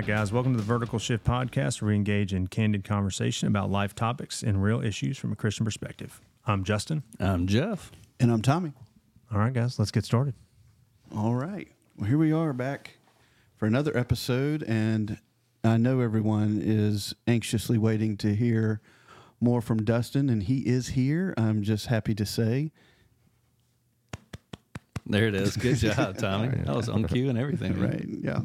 guys. Welcome to the Vertical Shift Podcast, where we engage in candid conversation about life topics and real issues from a Christian perspective. I'm Justin. I'm Jeff. And I'm Tommy. All right, guys, let's get started. All right. Well, here we are back for another episode, and I know everyone is anxiously waiting to hear more from Dustin, and he is here. I'm just happy to say. There it is. Good job, Tommy. That was on cue and everything. Right, yeah.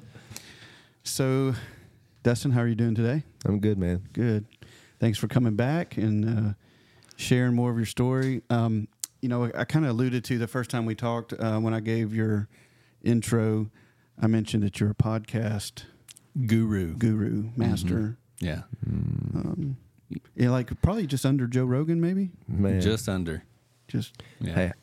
So, Dustin, how are you doing today? I'm good, man. Good. Thanks for coming back and sharing more of your story. You know, I kind of alluded to the first time we talked when I gave your intro. I mentioned that you're a podcast Guru, master. Mm-hmm. Yeah. Yeah, like probably just under Joe Rogan, maybe. Man. Just under. Just Yeah. Hey,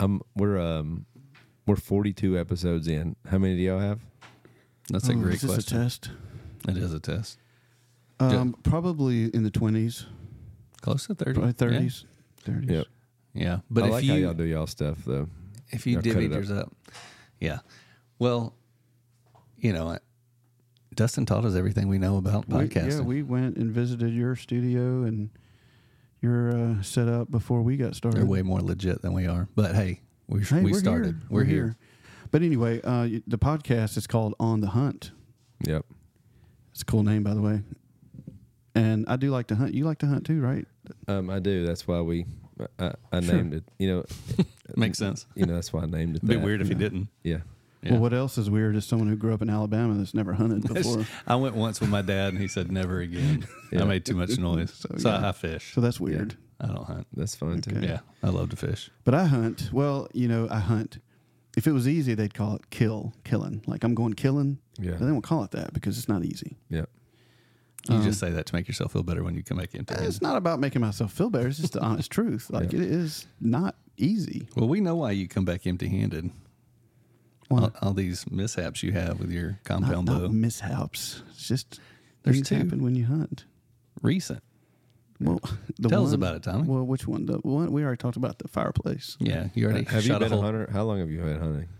we're 42 episodes in. How many do y'all have? That's a great is this question. a test? It is a test. Probably in the 20s, Close to 30. probably 30s. 30s. Yep. Yeah. But I if like you how y'all do y'all stuff, though. if you Y'all cut divvied it up. yours up. Yeah. Well, you know, Dustin taught us everything we know about podcasting. We went and visited your studio and your setup before we got started. They're way more legit than we are. But hey, we We're started. Here. We're here. But anyway, the podcast is called On the Hunt. Yep. It's a cool name, by the way. And I do like to hunt. You like to hunt too, right? I do. That's why I Sure. named it. You know, Makes sense. You know, that's why I named it. It'd be that. weird if you didn't. Yeah. Yeah. Well, what else is weird is someone who grew up in Alabama that's never hunted before. I went once with my dad, and he said, never again. Yeah. I made too much noise. So yeah. I fish. So that's weird. I don't hunt. That's fun, too. Okay. Yeah, I love to fish. But I hunt. Well, you know, I hunt. If it was easy, they'd call it killing. Like I'm going killing. Yeah. But they won't call it that because it's not easy. Yep. You just say that to make yourself feel better when you come back empty. It's not about making myself feel better. It's just the honest truth. Like Yeah. it is not easy. Well, we know why you come back empty-handed. Well, All these mishaps you have with your compound not bow. mishaps. It's just There's things two. happen when you hunt. Recent. Well, Tell us about it, Tommy. Well, which one? The one we already talked about, the fireplace. Yeah, you already Have you shot been a a hole. hunter? How long have you been hunting?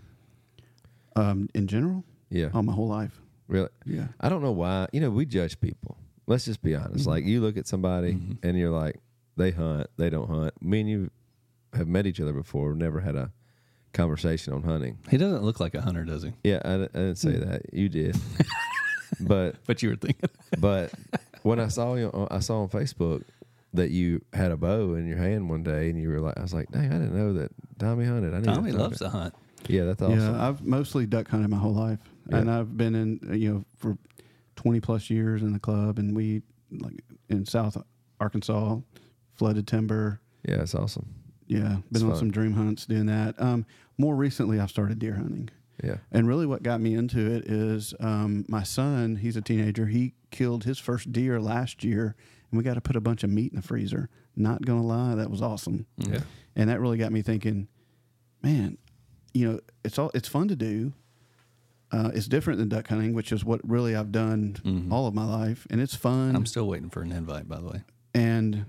In general, Yeah. all my whole life. Really? Yeah. I don't know why. You know, we judge people. Let's just be honest. Mm-hmm. Like, you look at somebody and you're like, they hunt, they don't hunt. Me and you have met each other before, never had a conversation on hunting. He doesn't look like a hunter, does he? Yeah, I didn't say that. You did. But But you were thinking. But when I saw on Facebook that you had a bow in your hand one day, and you were like, I was like, dang, I didn't know that Tommy hunted. I need Tommy to talk loves to hunt. Yeah, that's awesome. Yeah, I've mostly duck hunted my whole life, and Yeah. I've been in for 20 plus years in the club, and we like in South Arkansas, flooded timber. Yeah, it's awesome. Yeah, It's been on fun. some dream hunts doing that. More recently, I've started deer hunting. Yeah, And really what got me into it is my son, he's a teenager. He killed his first deer last year, and we got to put a bunch of meat in the freezer. Not going to lie, that was awesome. yeah, And that really got me thinking, man, you know, it's fun to do. It's different than duck hunting, which is what really I've done all of my life. And it's fun. I'm still waiting for an invite, by the way. And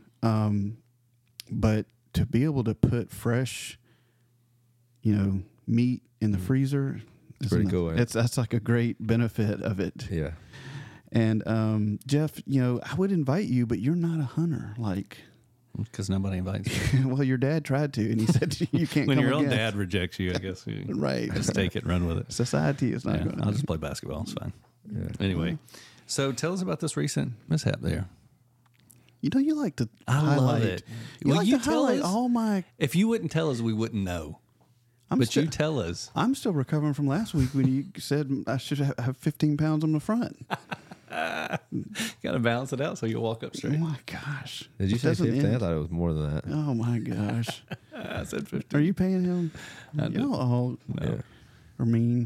but to be able to put fresh, you know, meat in the freezer, is pretty enough. cool, ain't it? That's like a great benefit of it. yeah. And Jeff, you know, I would invite you, but you're not a hunter. Like, Because nobody invites you. well, your dad tried to, and he said you can't. When come your own again. dad rejects you, I guess you Right. just take it and run with it. Society is not Yeah, going. I'll just play basketball. It's fine. Yeah. Anyway, so tell us about this recent mishap there. You know, you like to I love highlight. it. You Will like you to tell highlight us? all my. If you wouldn't tell us, we wouldn't know. But you tell us. I'm still recovering from last week when you said I should have 15 pounds on the front. Got to balance it out so you'll walk up Oh straight. my gosh! Did you It say doesn't 15? I end. thought it was more than that. Oh my gosh! I said 50. Are you paying him? I did. Y'all all Yeah. are mean.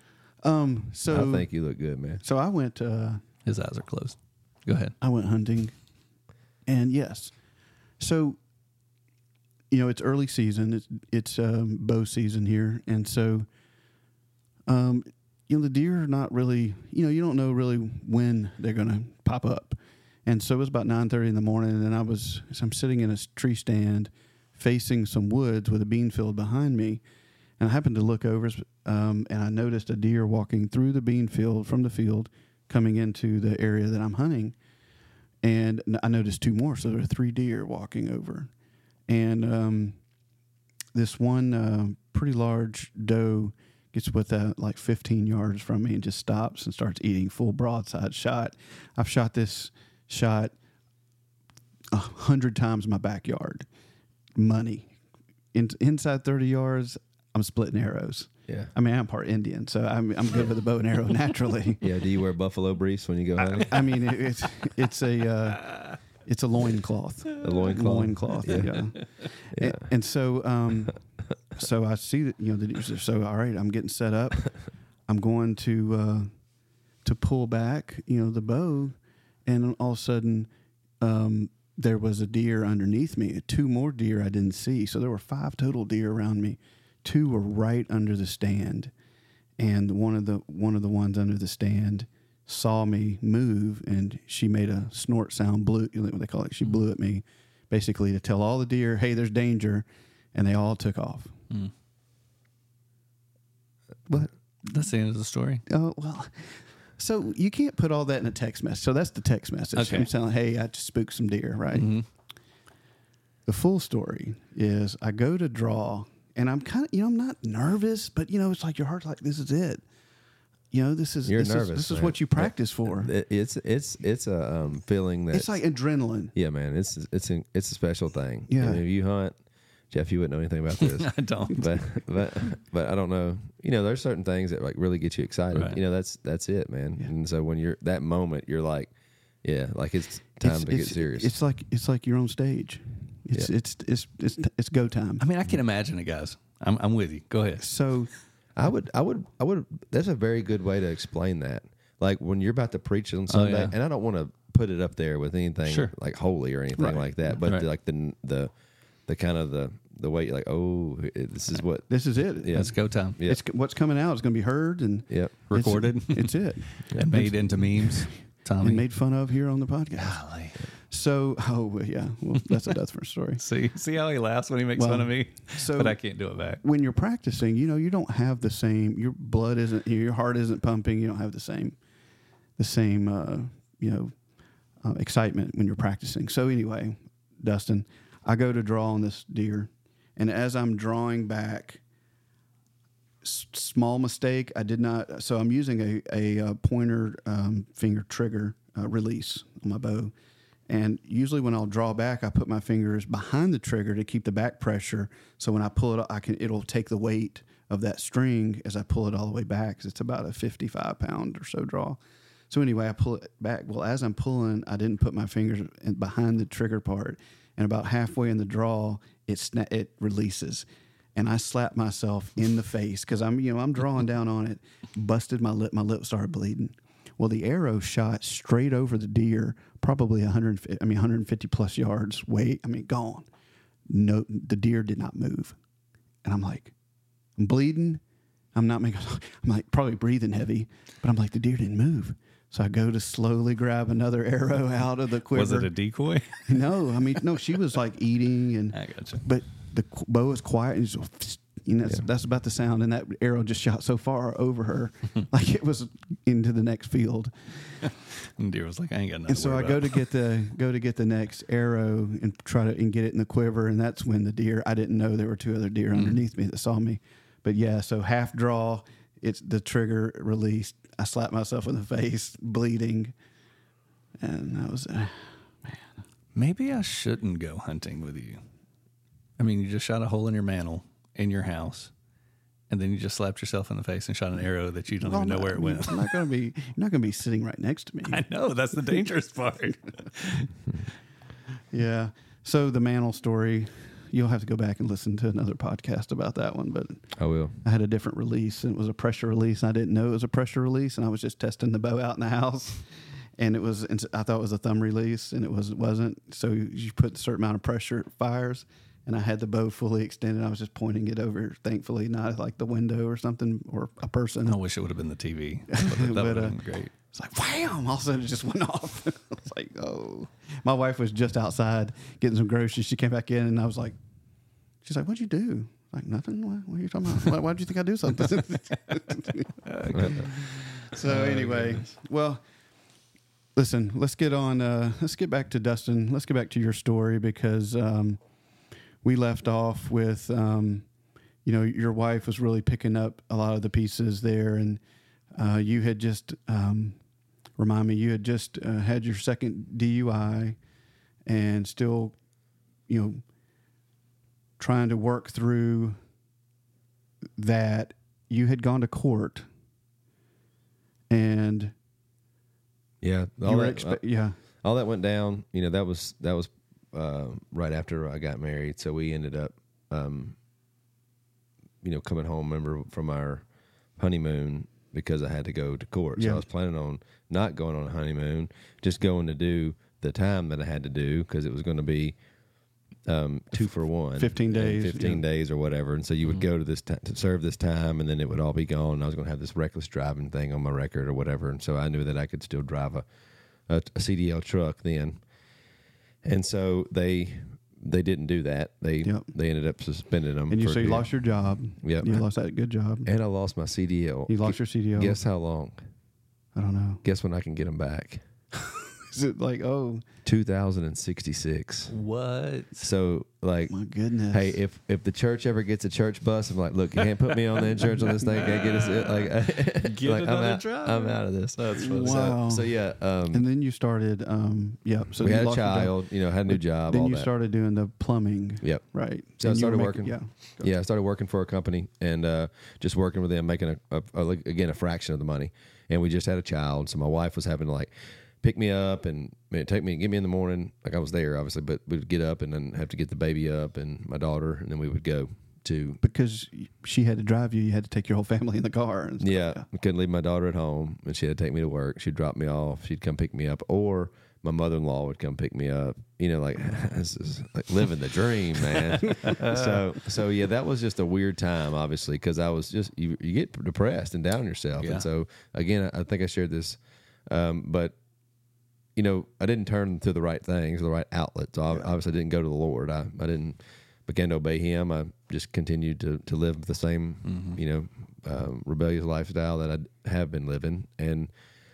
So I think you look good, man. so I went. His eyes are closed. Go ahead. I went hunting, and yes, so you know it's early season. It's bow season here, and so you know the deer are not really. You know you don't know really when they're going to pop up, and so it was about 9:30 in the morning, and then I'm sitting in a tree stand, facing some woods with a bean field behind me, and I happened to look over, and I noticed a deer walking through the bean field from the field, coming into the area that I'm hunting, and I noticed 2 more. So there were 3 deer walking over, and this one pretty large doe gets within like 15 yards from me and just stops and starts eating full broadside shot. I've shot this shot 100 times in my backyard. Money. Inside 30 yards, I'm splitting arrows. Yeah. I mean, I'm part Indian, so I'm good with a bow and arrow naturally. Yeah. Do you wear buffalo briefs when you go hunting? I mean, it's a loincloth. A loincloth? Loincloth, yeah. And so so I see that, the deer. So all right, I'm getting set up. I'm going to pull back, the bow, and all of a sudden there was a deer underneath me. 2 more deer I didn't see. So there were 5 total deer around me. 2 were right under the stand, and one of the ones under the stand saw me move, and she made a snort sound. Blew, what they call it. She blew at me, basically to tell all the deer, "Hey, there's danger," and they all took off. What? That's the end of the story. Oh, well. So you can't put all that in a text message. So that's the text message. Okay. I'm telling, hey, I just spooked some deer, right? Mm-hmm. The full story is I go to draw, and I'm kind of, I'm not nervous, but, it's like your heart's like, this is it. This is You're this nervous. This is man. what you practice for. It's a feeling that It's like adrenaline. yeah, man. It's a special thing. Yeah. I mean, if you hunt, Jeff, you wouldn't know anything about this. I don't. But I don't know. There's certain things that like really get you excited. Right. That's it, man. Yeah. And so when you're that moment, you're like, yeah, like it's time to get serious. It's like your own stage. It's go time. I mean, I can imagine it, guys. I'm with you. Go ahead. So I would. That's a very good way to explain that. Like when you're about to preach on Sunday, yeah. and I don't want to put it up there with anything Sure. like holy or anything Right. like that, but Right. like the kind of the way you're like, oh, this is what. this is it. Yeah. It's go time. Yeah. It's what's coming out is going to be heard and Yep. Recorded. It's it. And made into memes. Tommy. And made fun of here on the podcast. Golly. So, yeah, well, that's a different story. See how he laughs when he makes Well, fun of me? so- but I can't do it back. When you're practicing, you don't have the same. Your blood isn't. Your heart isn't pumping. You don't have the same excitement when you're practicing. So anyway, Dustin, I go to draw on this deer, and as I'm drawing back, small mistake. I did not. So I'm using a pointer finger trigger release on my bow. And usually when I'll draw back, I put my fingers behind the trigger to keep the back pressure. So when I pull it, it'll take the weight of that string as I pull it all the way back. 'Cause it's about a 55-pound or so draw. So anyway, I pull it back. Well, as I'm pulling, I didn't put my fingers behind the trigger part. And about halfway in the draw, it releases. And I slapped myself in the face because I'm drawing down on it. Busted my lip. My lip started bleeding. Well, the arrow shot straight over the deer, probably 150 plus yards gone. No, the deer did not move. And I'm like, I'm bleeding. I'm like probably breathing heavy, but I'm like, the deer didn't move. So I go to slowly grab another arrow out of the quiver. Was it a decoy? No, she was like eating, and I gotcha. but the bow was quiet, and just, that's about the sound, and that arrow just shot so far over her, like it was into the next field. And deer was like, I ain't got nothing. And so I go to get the next arrow and try to get it in the quiver, and that's when the deer. I didn't know there were 2 other deer underneath me that saw me, but yeah. So half draw, it's the trigger released. I slapped myself in the face, bleeding, and that was man. Maybe I shouldn't go hunting with you. I mean, you just shot a hole in your mantle in your house, and then you just slapped yourself in the face and shot an arrow that you don't even know where it went. You're not going to be sitting right next to me. I know, that's the dangerous part. Yeah. So the mantle story, you'll have to go back and listen to another podcast about that one. But I will. I had a different release, and it was a pressure release. And I didn't know it was a pressure release, and I was just testing the bow out in the house. And I thought it was a thumb release, and it wasn't. So you put a certain amount of pressure, it fires. And I had the bow fully extended. I was just pointing it over, thankfully, not like the window or something or a person. I wish it would have been the TV. That would have been great. It's like, wham! All of a sudden, it just went off. I was like, oh. My wife was just outside getting some groceries. She came back in, and I was like, she's like, what'd you do? Like, nothing? What are you talking about? Why'd you think I'd do something? So anyway, well, listen, let's get on. Let's get back to Dustin. Let's get back to your story because we left off with, your wife was really picking up a lot of the pieces there, and you had just remind me, you had just had your second DUI, and still, trying to work through that. You had gone to court, and Yeah, all all that went down. That was right after I got married. So we ended up, coming home. Remember, from our honeymoon, because I had to go to court. So Yeah. I was planning on not going on a honeymoon, just going to do the time that I had to do, because it was going to be 2 for 1, 15 days, 15 days or whatever. And so you would go to this to serve this time, and then it would all be gone. And I was going to have this reckless driving thing on my record or whatever. And so I knew that I could still drive a CDL truck then. And so they didn't do that. They ended up suspending them. And you for a so you bit. lost your job. Yep. You lost that good job. And I lost my CDL. You lost your CDL. Guess how long? I don't know. Guess when I can get them back? Is it like 2066. What? So like, my goodness? hey, if the church ever gets a church bus, I'm like, look, you can't put me on the insurance on this thing. Can't get us like, Get like another I'm out. driver. I'm out of this. That's funny. Wow. So yeah, And then you started. So we you had a lost your job. child. Had a new job. Then all you that. started doing the plumbing. Yep. Right. So I And you started were working. Yeah. Yeah, I started working for a company and just working with them, making a fraction of the money. And we just had a child, so my wife was having to like pick me up and get me in the morning. Like I was there, obviously, but we'd get up and then have to get the baby up and my daughter, and then we would go to. Because she had to drive you, you had to take your whole family in the car. And stuff. Yeah, we couldn't leave my daughter at home, and she had to take me to work. She'd drop me off. She'd come pick me up, or my mother-in-law would come pick me up. This is like living the dream, man. so yeah, that was just a weird time, obviously, because I was just you get depressed and down on yourself, Yeah. and so again, I think I shared this, but I didn't turn to the right things, the right outlets. So obviously, I didn't go to the Lord. I didn't begin to obey Him. I just continued to live the same, rebellious lifestyle that I have been living. And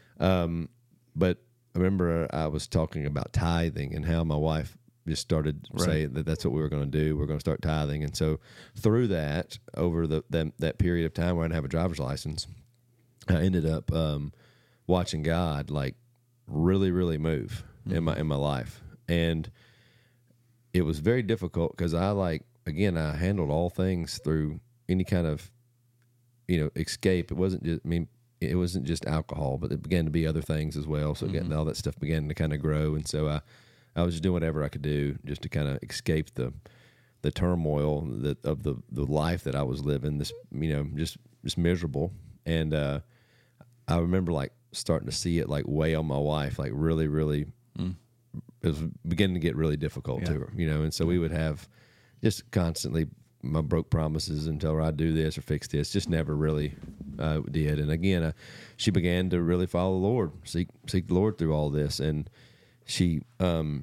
but I remember I was talking about tithing and how my wife just started saying that that's what we were going to do. We're going to start tithing. And so through that, over that period of time where I didn't have a driver's license, I ended up watching God like really, really move in my life. And it was very difficult because I handled all things through any kind of, escape. It wasn't just alcohol, but it began to be other things as well. So all that stuff began to kind of grow. And so I was just doing whatever I could do just to kind of escape the turmoil of the life that I was living, this, just miserable. And I remember like starting to see it like weigh on my wife, like really, really, it was beginning to get really difficult to her, and so we would have just constantly my broke promises and tell her I'd do this or fix this, just never really did. And again, she began to really follow the Lord, seek the Lord through all this. And she was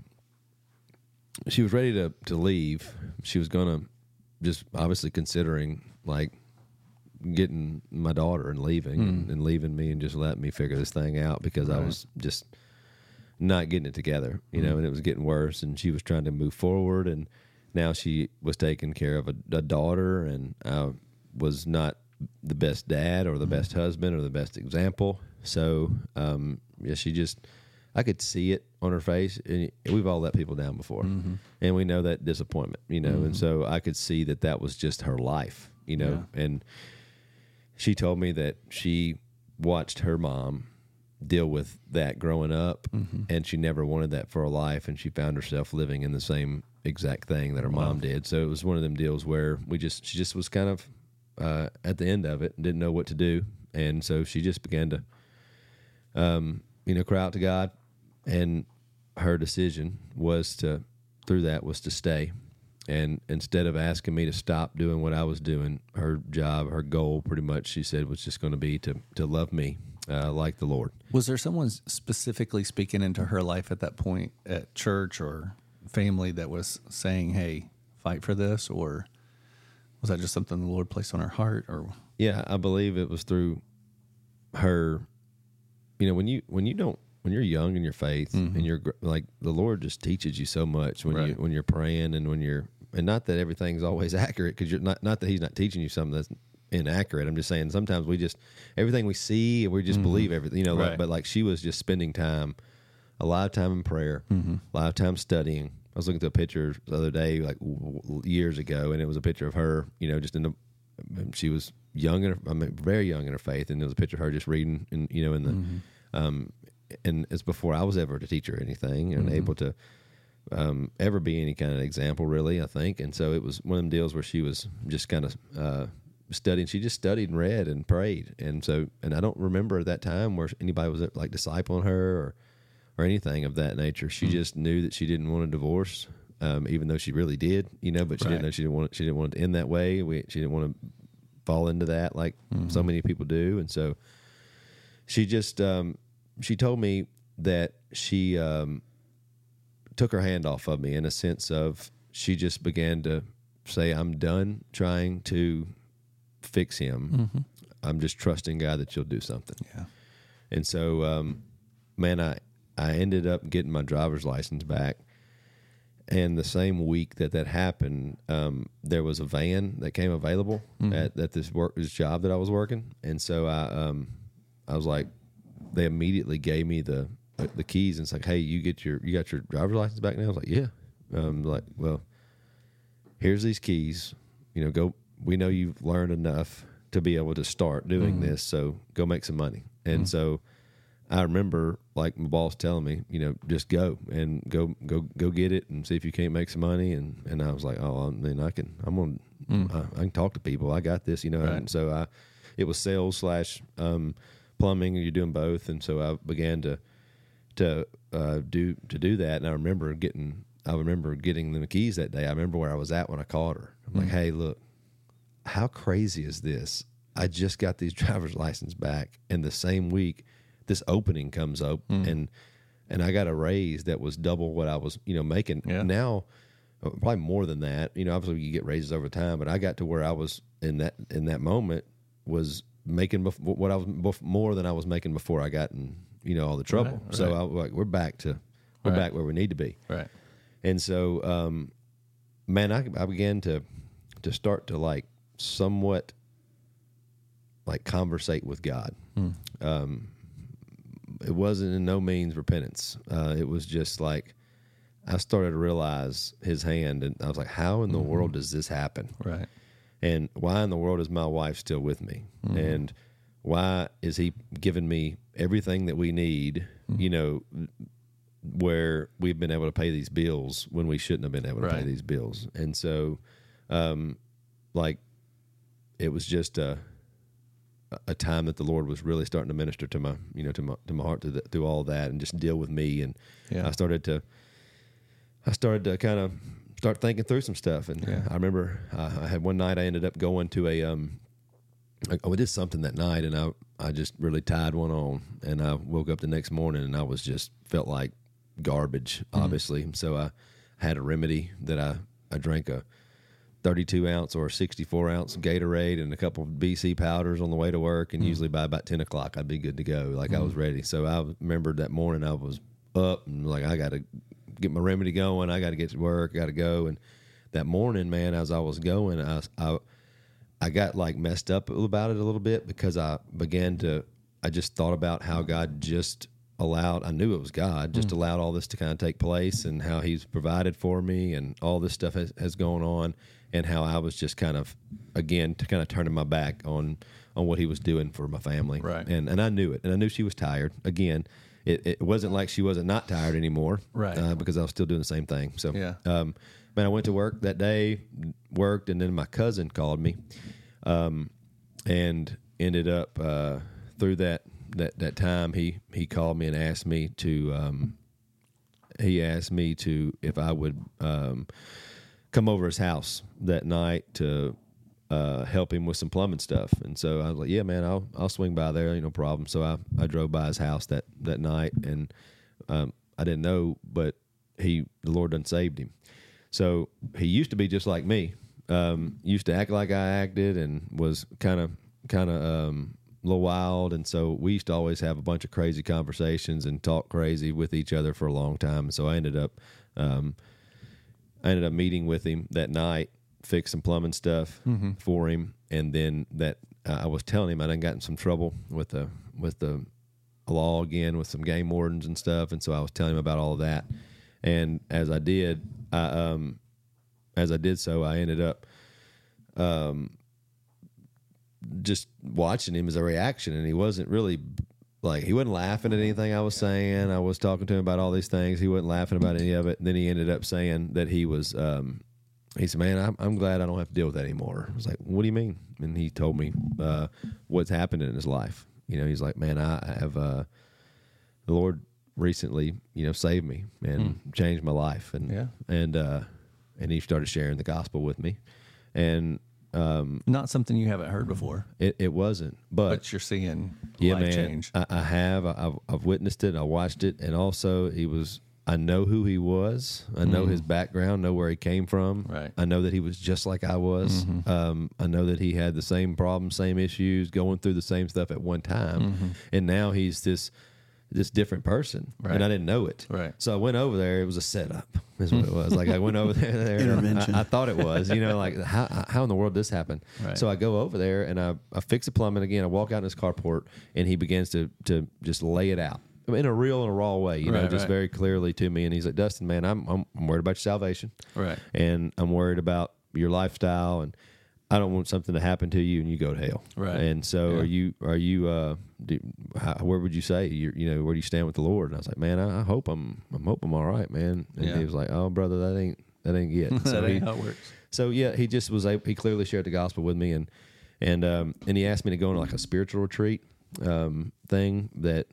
ready to leave. She was going to just obviously considering like getting my daughter and leaving and leaving me and just letting me figure this thing out because I was just not getting it together, and it was getting worse. And she was trying to move forward, and now she was taking care of a daughter, and I was not the best dad or the best husband or the best example. So, she just, I could see it on her face. And we've all let people down before, and we know that disappointment, and so I could see that was just her life, and she told me that she watched her mom deal with that growing up, and she never wanted that for her life, and she found herself living in the same exact thing that her mom did. So it was one of them deals where she just was kind of at the end of it and didn't know what to do, and so she just began to cry out to God, and her decision was to stay. And instead of asking me to stop doing what I was doing, her job, her goal pretty much, she said, was just going to be to love me like the Lord. Was there someone specifically speaking into her life at that point at church or family that was saying, hey, fight for this? Or was that just something the Lord placed on her heart? Or yeah, I believe it was through her. When you don't you're young in your faith and you're like, the Lord just teaches you so much when you're praying and and not that everything's always accurate, because you're not that He's not teaching you something that's inaccurate. I'm just saying sometimes everything we see, we just believe everything, but like she was just spending time, a lot of time in prayer, a lot of time studying. I was looking at a picture the other day, like years ago, and it was a picture of her, just she was young, very young in her faith, and there was a picture of her just reading, and and it's before I was ever to teach her anything and able to ever be any kind of example, really, I think. And so it was one of them deals where she was just kind of studying. She just studied and read and prayed, and I don't remember at that time where anybody was like discipling her or anything of that nature. She just knew that she didn't want a divorce, even though she really did, but she didn't know she didn't want it to end that way. She didn't want to fall into that like so many people do. And so she just she told me that she took her hand off of me, in a sense of she just began to say, I'm done trying to fix him. I'm just trusting God that you'll do something. Yeah. And so, man, I ended up getting my driver's license back. And the same week that happened, there was a van that came available at this job that I was working. And so I was like, they immediately gave me the keys, and it's like, hey, you got your driver's license back now? I was like, yeah. Like, well, here's these keys. Go. We know you've learned enough to be able to start doing this, so go make some money. And so I remember, like, my boss telling me, just go get it and see if you can't make some money. And I was like, oh, then I can talk to people. I got this, Right. And so it was sales / plumbing, and you're doing both. And so I began to do that. And I remember getting the keys that day. I remember where I was at when I called her. I'm like, hey, look, how crazy is this? I just got these driver's license back, and the same week this opening comes up, and I got a raise that was double what I was, making. Yeah. Now, probably more than that. Obviously you get raises over time, but I got to where I was in that moment was making what I was more than I was making before I got in, all the trouble. Right. So I was like, we're back where we need to be. Right. And so, man, I began to start to like somewhat like conversate with God. It wasn't in no means repentance. It was just like I started to realize His hand, and I was like, how in the world does this happen? Right. And why in the world is my wife still with me? And why is He giving me everything that we need, where we've been able to pay these bills when we shouldn't have been able to pay these bills? And so, like, it was just a time that the Lord was really starting to minister to my, to my heart through all that, and just deal with me. And I started to kind of start thinking through some stuff. And I remember I had one night I ended up going to we did something that night, and I just really tied one on, and I woke up the next morning and I was just felt like garbage, obviously. So I had a remedy that I drank a 32 ounce or 64 ounce Gatorade and a couple of BC powders on the way to work. And usually by about 10 o'clock, I'd be good to go. Like I was ready. So I remembered that morning I was up and like, I got to get my remedy going. I got to get to work. I got to go. And that morning, man, as I was going, I got like messed up about it a little bit, because I just thought about how God just allowed, I knew it was God, just allowed all this to kind of take place, and how He's provided for me, and all this stuff has gone on, and how I was just kind of, again, kind of turning my back on what He was doing for my family. Right. And I knew it, and I knew she was tired. Again, it wasn't like she wasn't not tired anymore. Right. Because I was still doing the same thing. So, Yeah. man, I went to work that day, worked, and then my cousin called me, and ended up through that time he called me and asked me to if I would come over his house that night to help him with some plumbing stuff. And so I was like, yeah, man, I'll swing by there, no problem. So I drove by his house that night, and I didn't know, but the Lord done saved him. So he used to be just like me. Used to act like I acted, and was kind of little wild, and so we used to always have a bunch of crazy conversations and talk crazy with each other for a long time. So I ended up meeting with him that night, fix some plumbing stuff for him, and then that I was telling him I done got in some trouble with the law again with some game wardens and stuff, and so I was telling him about all of that. And as I did so, I ended up just watching him as a reaction, and he wasn't really he wasn't laughing at anything I was saying. I was talking to him about all these things. He wasn't laughing about any of it. And then he ended up saying that he was, he said, man, I'm glad I don't have to deal with that anymore. I was like, what do you mean? And he told me what's happened in his life. He's like, man, I have, the Lord recently, saved me and changed my life. And he started sharing the gospel with me. And, not something you haven't heard before. It wasn't, but you're seeing yeah, life man, change. I have. I've witnessed it. I watched it, and also I know who he was. I know his background. Know where he came from. Right. I know that he was just like I was. I know that he had the same problems, same issues, going through the same stuff at one time, and now he's this different person, Right. and I didn't know it. Right. So I went over there. It was a setup, is what it was. Like I went over there. Intervention. I thought it was, like how in the world did this happen? Right. So I go over there and I fix the plumbing again. I walk out in his carport, and he begins to just lay it out in a real and a raw way, Right, just right. very clearly to me. And he's like, Dustin, man, I'm worried about your salvation, Right. and I'm worried about your lifestyle, and I don't want something to happen to you and you go to hell. Right. And so Yeah. are you where would you say where do you stand with the Lord? And I was like, man, I hope I'm all right, man. And Yeah. he was like, oh brother, that ain't it. So That ain't how it works. so yeah, he just was he clearly shared the gospel with me, and he asked me to go on like a spiritual retreat thing that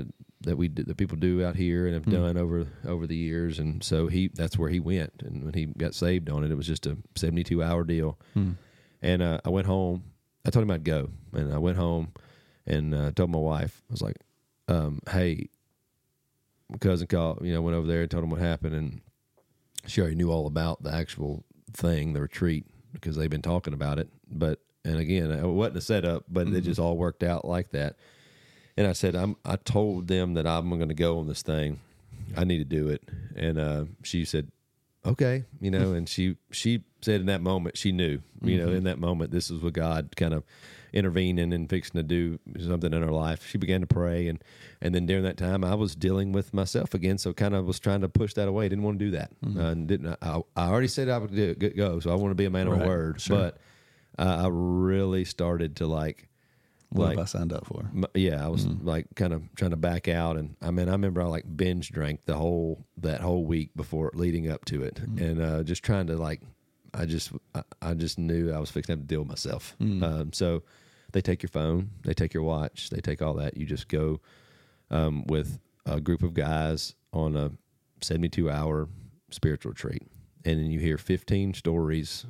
people do out here and have done over the years. And so that's where he went, and when he got saved on it, it was just a 72-hour deal. And I went home. I told him I'd go, and I went home and told my wife. I was like, hey, my cousin called, went over there and told him what happened, and she already knew all about the actual thing, the retreat, because they've been talking about it. And again, it wasn't a setup, but it just all worked out like that. And I said, I told them that I'm going to go on this thing. I need to do it. And she said, okay, and she said in that moment, she knew, in that moment, this is what God kind of intervening and fixing to do something in her life. She began to pray. And then during that time, I was dealing with myself again. So kind of was trying to push that away. Didn't want to do that. And I already said I would go. So I want to be a man of my word. Sure. But I really started to What have I signed up for? I was kind of trying to back out, and I remember I binge drank that whole week before leading up to it, and just trying to I just knew I was fixing to have to deal with myself. So they take your phone, they take your watch, they take all that. You just go with a group of guys on a 72-hour spiritual retreat, and then you hear 15 stories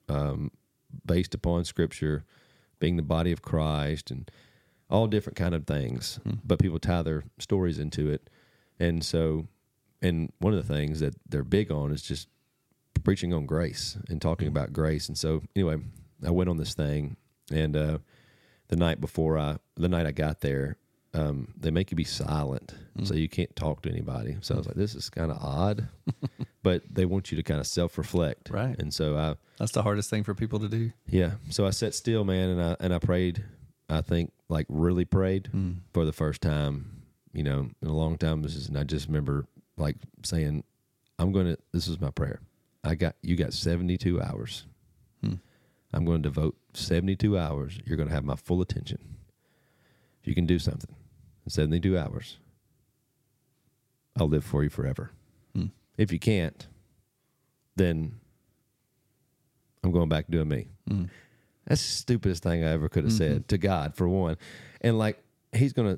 based upon Scripture, being the body of Christ, and all different kind of things. But people tie their stories into it. And so, and one of the things that they're big on is just preaching on grace and talking about grace. And so anyway, I went on this thing, and the night I got there, they make you be silent, so you can't talk to anybody. So I was like, this is kind of odd, but they want you to kind of self-reflect. Right. And so That's the hardest thing for people to do. yeah. So I sat still, man, and I prayed. I think really prayed for the first time, in a long time. And I just remember saying, this is my prayer. You got 72 hours. I'm going to devote 72 hours. You're going to have my full attention. If you can do something in 72 hours, I'll live for you forever. If you can't, then I'm going back doing me. That's the stupidest thing I ever could have said to God, for one. And he's going to,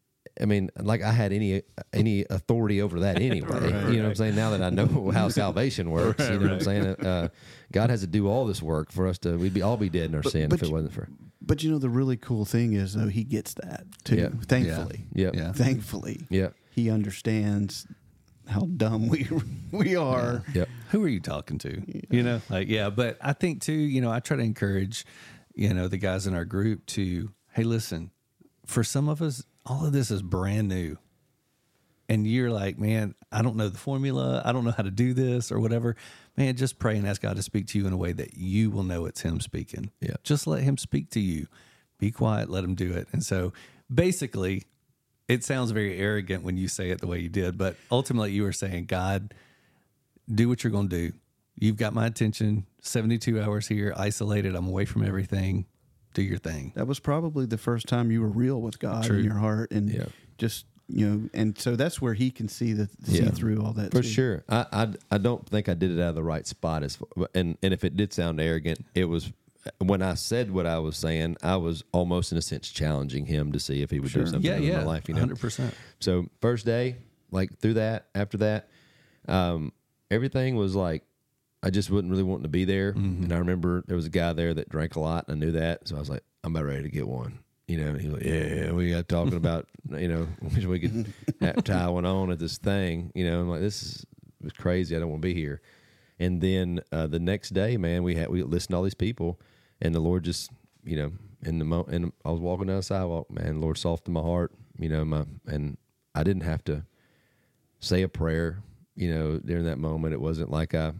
I had any authority over that anyway. What I'm saying? Now that I know how salvation works, what I'm saying? God has to do all this work for us we'd all be dead in our sin if it wasn't for. But the really cool thing is, though, he gets that too. Yeah. Thankfully, Yeah. Thankfully, Yeah. he understands how dumb we are. Yep. Who are you talking to? But I think too, I try to encourage, the guys in our group to, hey, listen, for some of us, all of this is brand new. And you're like, man, I don't know the formula. I don't know how to do this or whatever. Man, just pray and ask God to speak to you in a way that you will know it's him speaking. Yeah. Just let him speak to you. Be quiet, let him do it. And so basically, it sounds very arrogant when you say it the way you did, but ultimately you were saying, God, do what you're going to do. You've got my attention, 72 hours here, isolated. I'm away from everything. Do your thing. That was probably the first time you were real with God True. in your heart, and Yeah. just, you know, and so that's where he can see see through all that For too. sure. I don't think I did it out of the right spot. And if it did sound arrogant, it was when I said what I was saying, I was almost in a sense challenging him to see if he would do something in my life. 100%. So first day, like through that, after that, everything was like, I just wasn't really wanting to be there. And I remember there was a guy there that drank a lot, and I knew that. So I was like, I'm about ready to get one. You know, and he was like, yeah, we got talking about, you know, we could tie one on at this thing. You know, I'm like, it was crazy. I don't want to be here. And then the next day, man, we listened to all these people, and the Lord just, you know, and I was walking down the sidewalk, man, the Lord softened my heart, you know, and I didn't have to say a prayer, you know, during that moment. It wasn't like I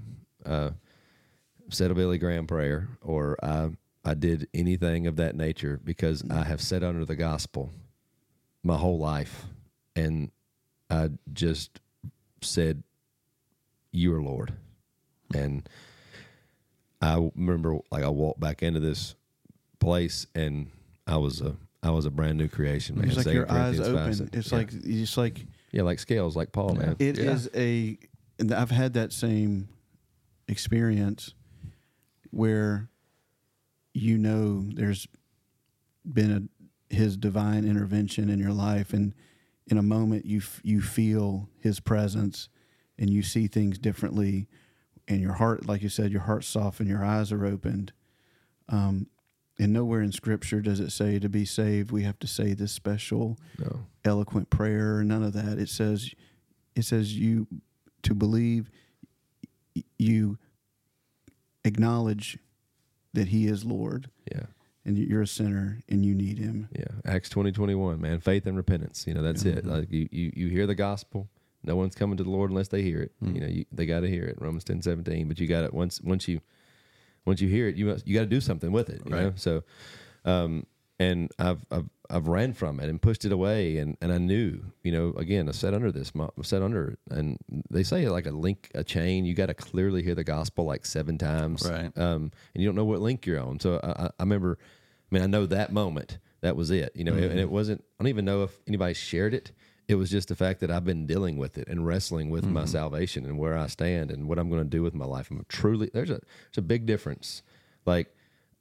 said a Billy Graham prayer or I did anything of that nature, because I have sat under the gospel my whole life, and I just said, "You are Lord." And I remember, like, I walked back into this place, and I was a brand new creation, man. It's like 2 your eyes Corinthians 5 open. said, It's yeah. like like scales, like Paul, man. it is and I've had that same experience where, you know, there's been his divine intervention in your life, and in a moment you feel his presence, and you see things differently, and your heart, like you said, your heart's softened, your eyes are opened. And nowhere in Scripture does it say to be saved we have to say this special, eloquent prayer. None of that. It says you to believe, you acknowledge that he is Lord. Yeah. And you're a sinner and you need him. Yeah. Acts 20:21, man. Faith and repentance. You know, that's it. Like you hear the gospel. No one's coming to the Lord unless they hear it. You know, they got to hear it. Romans 10:17. But you got it once you hear it, you got to do something with it. You know? So, and I've ran from it and pushed it away, and I knew, you know, again, I sat under it, and they say like a chain. You got to clearly hear the gospel like 7 times, right? And you don't know what link you're on. So I remember, I know that moment, that was it, you know, and it wasn't. I don't even know if anybody shared it. It was just the fact that I've been dealing with it and wrestling with my salvation and where I stand and what I'm going to do with my life. I'm truly, there's a big difference. Like,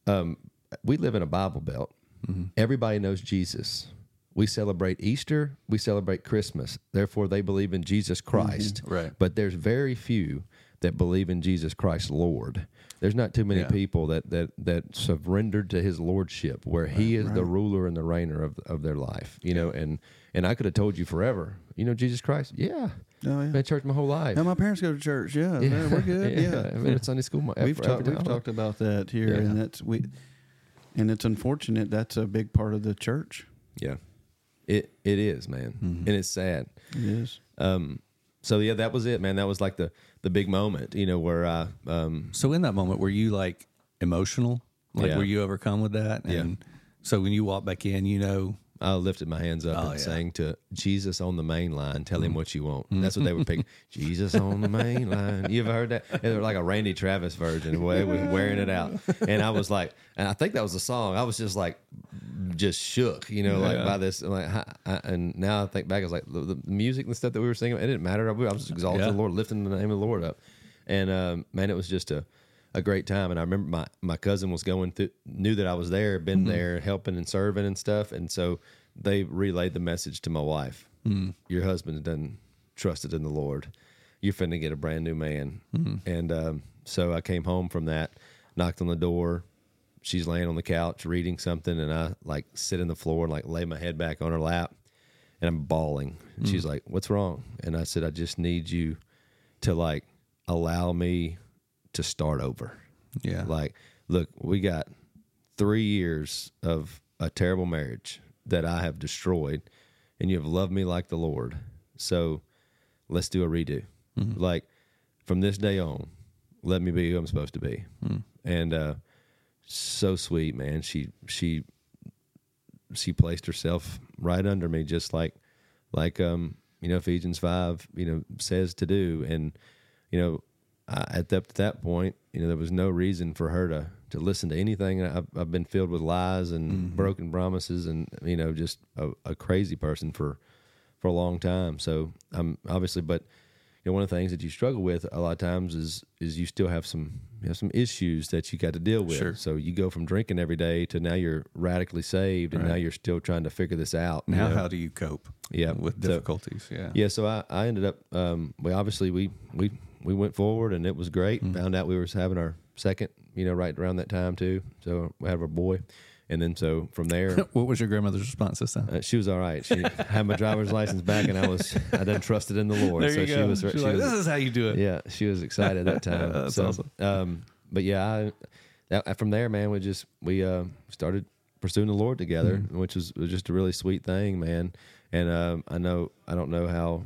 we live in a Bible Belt. Everybody knows Jesus. We celebrate Easter. We celebrate Christmas. Therefore, they believe in Jesus Christ. Right. But there's very few that believe in Jesus Christ Lord. There's not too many people that surrendered to his lordship, where he is the ruler and the reigner of their life. You know, and I could have told you forever, you know, Jesus Christ. Yeah. Oh, yeah. Been in church my whole life. Now my parents go to church. Yeah, we're good. Yeah. I've been at Sunday school. We've talked about that here, and and it's unfortunate. That's a big part of the church. Yeah, it is, man, and it's sad. It is. So yeah, that was it, man. That was like the big moment, you know, where I. So in that moment, were you like emotional? Like, were you overcome with that? And so when you walk back in, you know, I lifted my hands up and sang to Jesus on the main line, tell him what you want. That's what they were picking. Jesus on the main line. You ever heard that? It was like a Randy Travis version, the way it was wearing it out. And I was like, and I think that was the song. I was just like, just shook, you know, like by this. Like, and now I think back, I was like, the music and stuff that we were singing, it didn't matter. I was exalting the Lord, lifting the name of the Lord up. And man, it was just a great time. And I remember my cousin was going through, knew that I was there, been there helping and serving and stuff. And so they relayed the message to my wife. Your husband's done trusted in the Lord. You're finna get a brand new man. And so I came home from that, knocked on the door. She's laying on the couch reading something, and I like sit on the floor and like lay my head back on her lap, and I'm bawling. And she's like, "What's wrong?" And I said, "I just need you to like allow me to start over." Yeah. Like, look, we got 3 years of a terrible marriage. that I have destroyed, and you have loved me like the Lord. So let's do a redo. Like from this day on, let me be who I'm supposed to be. And so sweet, man. She placed herself right under me, just like Ephesians 5 says to do. And at that point, there was no reason for her to listen to anything. I've been filled with lies and broken promises, and just a crazy person for a long time. So I'm obviously, but one of the things that you struggle with a lot of times is you still have some issues that you got to deal with. Sure. So you go from drinking every day to now you're radically saved, and now you're still trying to figure this out. Now, how do you cope? Yeah, with difficulties. So I ended up. We went forward, and it was great. Found out we were having our second, right around that time too. So we had our boy. And then so from there, what was your grandmother's response this time? She was all right. She had my driver's license back, and I done trusted in the Lord. There so you she go. was. She's like, this is how you do it. Yeah, she was excited that time. That's so, awesome. But yeah, from there, man, we started pursuing the Lord together, which was just a really sweet thing, man. And I don't know how.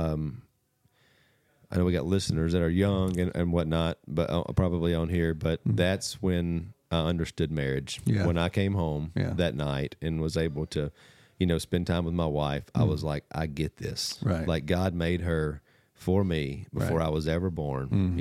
I know we got listeners that are young and whatnot, but probably on here. But that's when I understood marriage. Yeah. When I came home that night and was able to, spend time with my wife, I was like, I get this. Right. Like God made her for me before I was ever born.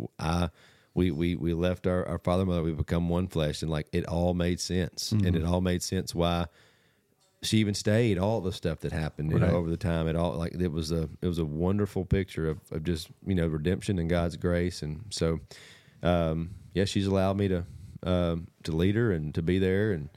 We left our father and mother. We become one flesh, and like it all made sense, and it all made sense why she even stayed. All the stuff that happened, over the time, it was a wonderful picture of just redemption and God's grace, and so she's allowed me to lead her and to be there, and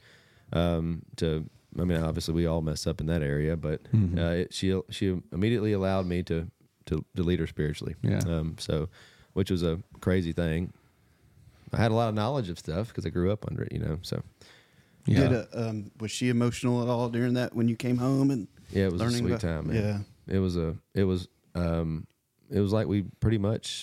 obviously we all mess up in that area, but she immediately allowed me to lead her spiritually. Which was a crazy thing. I had a lot of knowledge of stuff because I grew up under it, so. Yeah. Was she emotional at all during that when you came home and it was a learning sweet time, man. Yeah. It was like we pretty much.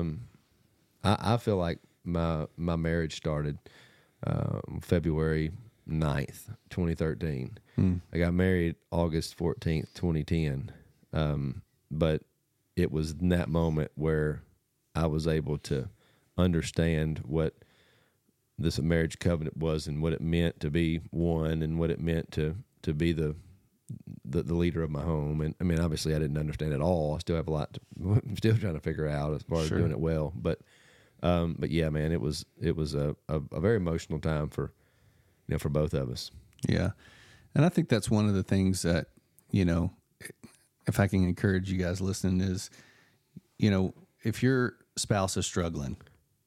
I feel like my marriage started February 9th, 2013. I got married August 14th, 2010. But it was in that moment where I was able to understand what this marriage covenant was and what it meant to be one and what it meant to be the leader of my home. And I mean, obviously I didn't understand it all. I still have a lot I'm still trying to figure out as far as doing it well. But yeah, man, it was a very emotional time for both of us. Yeah. And I think that's one of the things that, if I can encourage you guys listening is, if your spouse is struggling,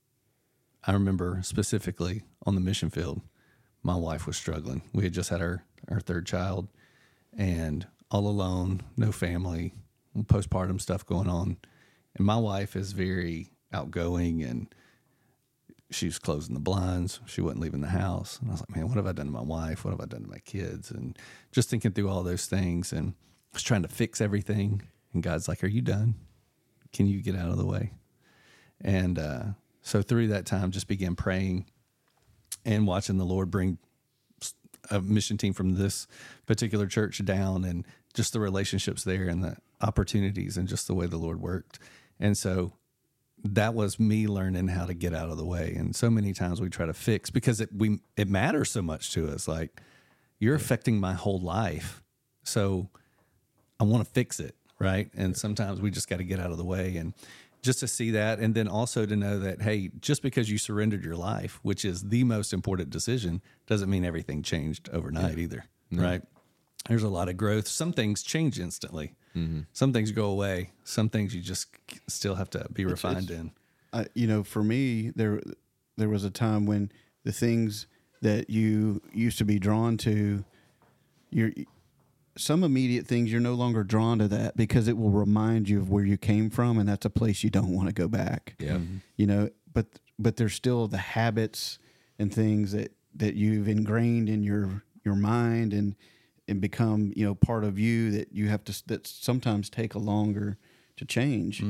I remember specifically on the mission field, my wife was struggling. We had just had our third child and all alone, no family, postpartum stuff going on. And my wife is very outgoing and she's closing the blinds. She wasn't leaving the house. And I was like, man, what have I done to my wife? What have I done to my kids? And just thinking through all those things, and I was trying to fix everything. And God's like, are you done? Can you get out of the way? And so through that time, just began praying and watching the Lord bring a mission team from this particular church down, and just the relationships there and the opportunities and just the way the Lord worked. And so that was me learning how to get out of the way. And so many times we try to fix because it matters so much to us. Like, you're affecting my whole life. So I want to fix it. Right. And sometimes we just got to get out of the way, and just to see that. And then also to know that, hey, just because you surrendered your life, which is the most important decision, doesn't mean everything changed overnight either. No. Right. There's a lot of growth. Some things change instantly. Mm-hmm. Some things go away. Some things you just still have to be refined in. For me, there was a time when the things that you used to be drawn to, some immediate things, you're no longer drawn to that because it will remind you of where you came from, and that's a place you don't want to go back. Yeah. But there's still the habits and things that you've ingrained in your mind and become, part of you that you have to, that sometimes take a longer to change,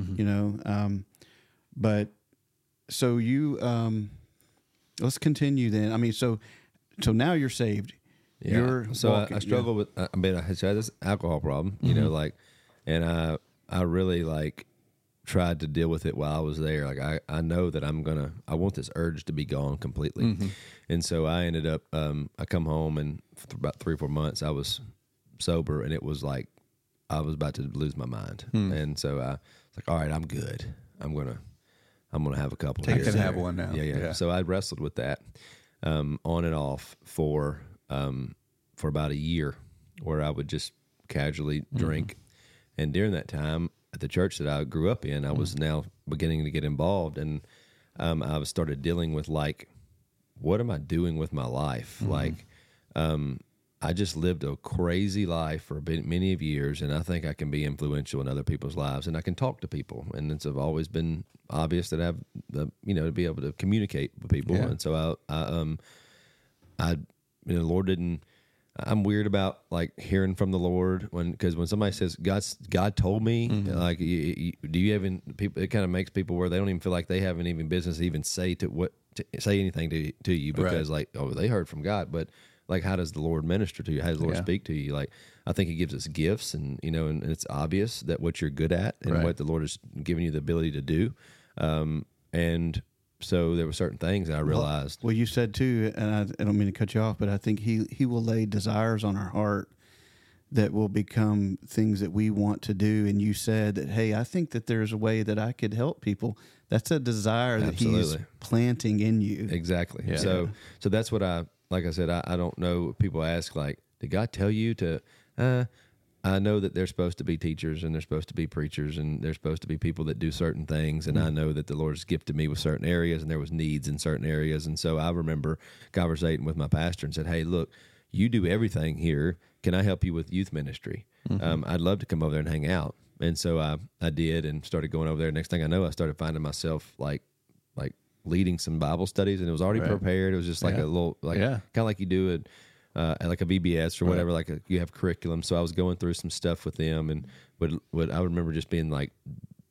but so you, let's continue then. I mean, so now you're saved. You're So walking- I struggle with. I mean, I had this alcohol problem, you know, like, and I really like tried to deal with it while I was there. Like I know that I want this urge to be gone completely, and so I ended up. I come home and for about 3 or 4 months I was sober, and it was like I was about to lose my mind, and so I was like, all right, I'm good. I'm gonna have a couple. I beers can there. have one now. Yeah. Yeah. So I wrestled with that on and off for about a year, where I would just casually drink, and during that time at the church that I grew up in, I was now beginning to get involved, and I started dealing with like, what am I doing with my life? Like, I just lived a crazy life for many of years, and I think I can be influential in other people's lives, and I can talk to people, and it's always been obvious that I have the, to be able to communicate with people, and so I the Lord didn't. I'm weird about like hearing from the Lord because when somebody says God told me, like, do you even people? It kind of makes people where they don't even feel like they haven't even business to even say anything to you because like, oh, they heard from God, but like, how does the Lord minister to you? How does the Lord speak to you? Like, I think He gives us gifts, and and it's obvious that what you're good at and what the Lord has given you the ability to do, and so there were certain things that I realized. Well, you said too, and I don't mean to cut you off, but I think he will lay desires on our heart that will become things that we want to do. And you said that, hey, I think that there's a way that I could help people. That's a desire that He's planting in you. Exactly. Yeah. So that's what like I said, I don't know. People ask like, did God tell you to? I know that they're supposed to be teachers, and they're supposed to be preachers, and they're supposed to be people that do certain things. And I know that the Lord's gifted me with certain areas, and there was needs in certain areas. And so I remember conversating with my pastor and said, hey, look, you do everything here. Can I help you with youth ministry? I'd love to come over there and hang out. And so I did, and started going over there. Next thing I know, I started finding myself like leading some Bible studies, and it was already prepared. It was just like a little, kind of like you do it. Like a VBS or whatever, like you have curriculum. So I was going through some stuff with them, and I would remember just being like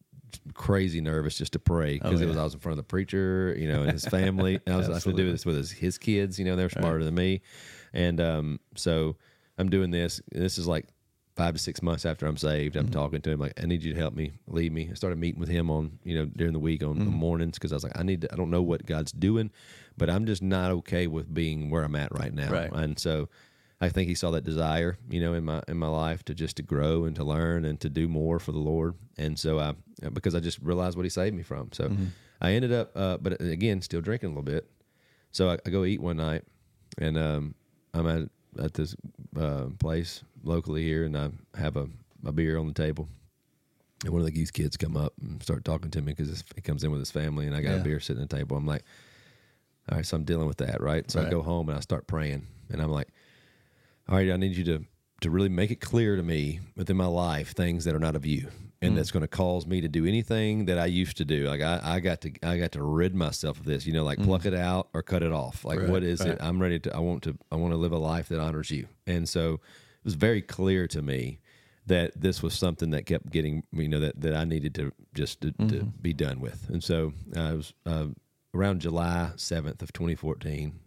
crazy nervous just to pray because I was in front of the preacher, and his family. And I was to do this with his kids. They're smarter than me, and so I'm doing this. And this is like 5 to 6 months after I'm saved. I'm talking to him like, I need you to help me, lead me. I started meeting with him on during the week on the mornings because I was like, I don't know what God's doing, but I'm just not okay with being where I'm at right now. Right. And so I think He saw that desire, in my life to grow and to learn and to do more for the Lord. And so because I just realized what He saved me from. So I ended up, but again, still drinking a little bit. So I go eat one night, and I'm at this place locally here, and I have a beer on the table. And one of the youth kids come up and start talking to me because he comes in with his family, and I got a beer sitting at the table. I'm like, all right, so I'm dealing with that, right? So I go home and I start praying, and I'm like, all right, I need you to really make it clear to me within my life things that are not of you, and that's going to cause me to do anything that I used to do. Like I got to rid myself of this, like pluck it out or cut it off. Like what is it? I'm ready to. I want to live a life that honors you. And so it was very clear to me that this was something that kept getting, that I needed to just to be done with. And so it was around July 7th of 2014.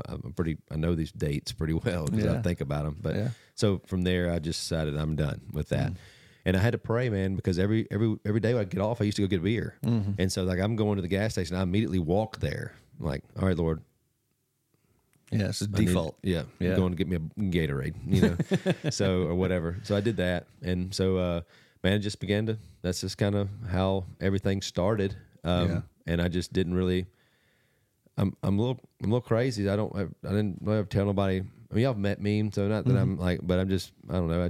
I know these dates pretty well because I think about them. But so from there, I just decided I'm done with that. And I had to pray, man, because every day I'd get off, I used to go get a beer. And so like I'm going to the gas station, I immediately walk there. I'm like, all right, Lord. Yeah, it's a default. I'm going to get me a Gatorade, so or whatever. So I did that, and so man, it just began to. That's just kind of how everything started. And I just didn't really. I'm a little crazy. I didn't really tell nobody. I mean, y'all have met me, so not that I'm like, but I'm just. I don't know.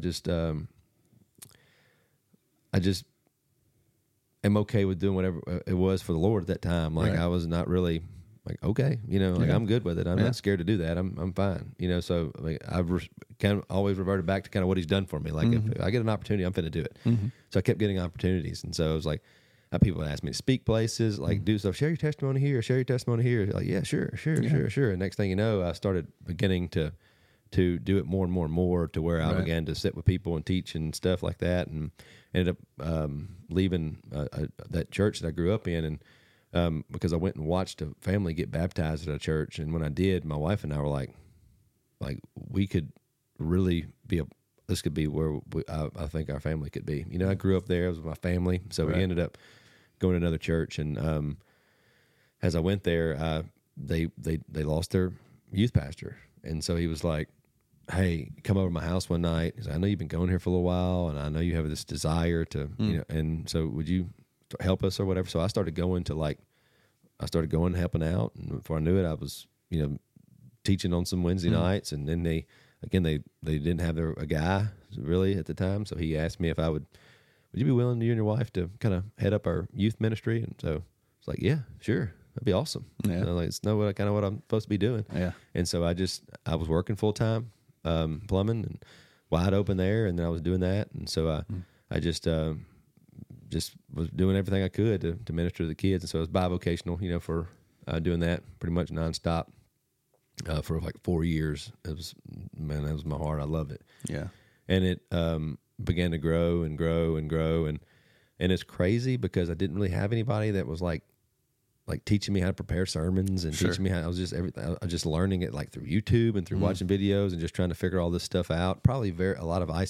I just am okay with doing whatever it was for the Lord at that time. Like I was not really. Like, okay, like I'm good with it. I'm not scared to do that. I'm fine. So like, I've kind of always reverted back to kind of what He's done for me. Like if I get an opportunity, I'm finna do it. So I kept getting opportunities. And so it was like, people would ask me to speak places, like do stuff, share your testimony here, share your testimony here. Like, yeah, sure. And next thing you know, I started beginning to do it more and more and more to where I began to sit with people and teach and stuff like that. And ended up leaving that church that I grew up in, and because I went and watched a family get baptized at a church. And when I did, my wife and I were like, like we could really be this could be where I think our family could be. I grew up there. It was my family. So we ended up going to another church. And as I went there, they lost their youth pastor. And so he was like, hey, come over to my house one night. He's like, I know you've been going here for a little while, and I know you have this desire to, and so would you help us or whatever? So I started going and helping out. And before I knew it, I was, teaching on some Wednesday nights. And then they didn't have a guy really at the time. So he asked me if would you be willing, you and your wife, to kind of head up our youth ministry? And so it's like, yeah, sure. That'd be awesome. Yeah. It's kind of what I'm supposed to be doing. Yeah. And so I was working full time, plumbing and wide open there. And then I was doing that. And so I just was doing everything I could to minister to the kids. And so I was bivocational, for doing that pretty much nonstop for like 4 years. That was my heart. I love it. Yeah. And it began to grow and grow and grow. And it's crazy because I didn't really have anybody that was like teaching me how to prepare sermons and teaching me how. I was just learning it like through YouTube and through watching videos and just trying to figure all this stuff out. Probably a lot of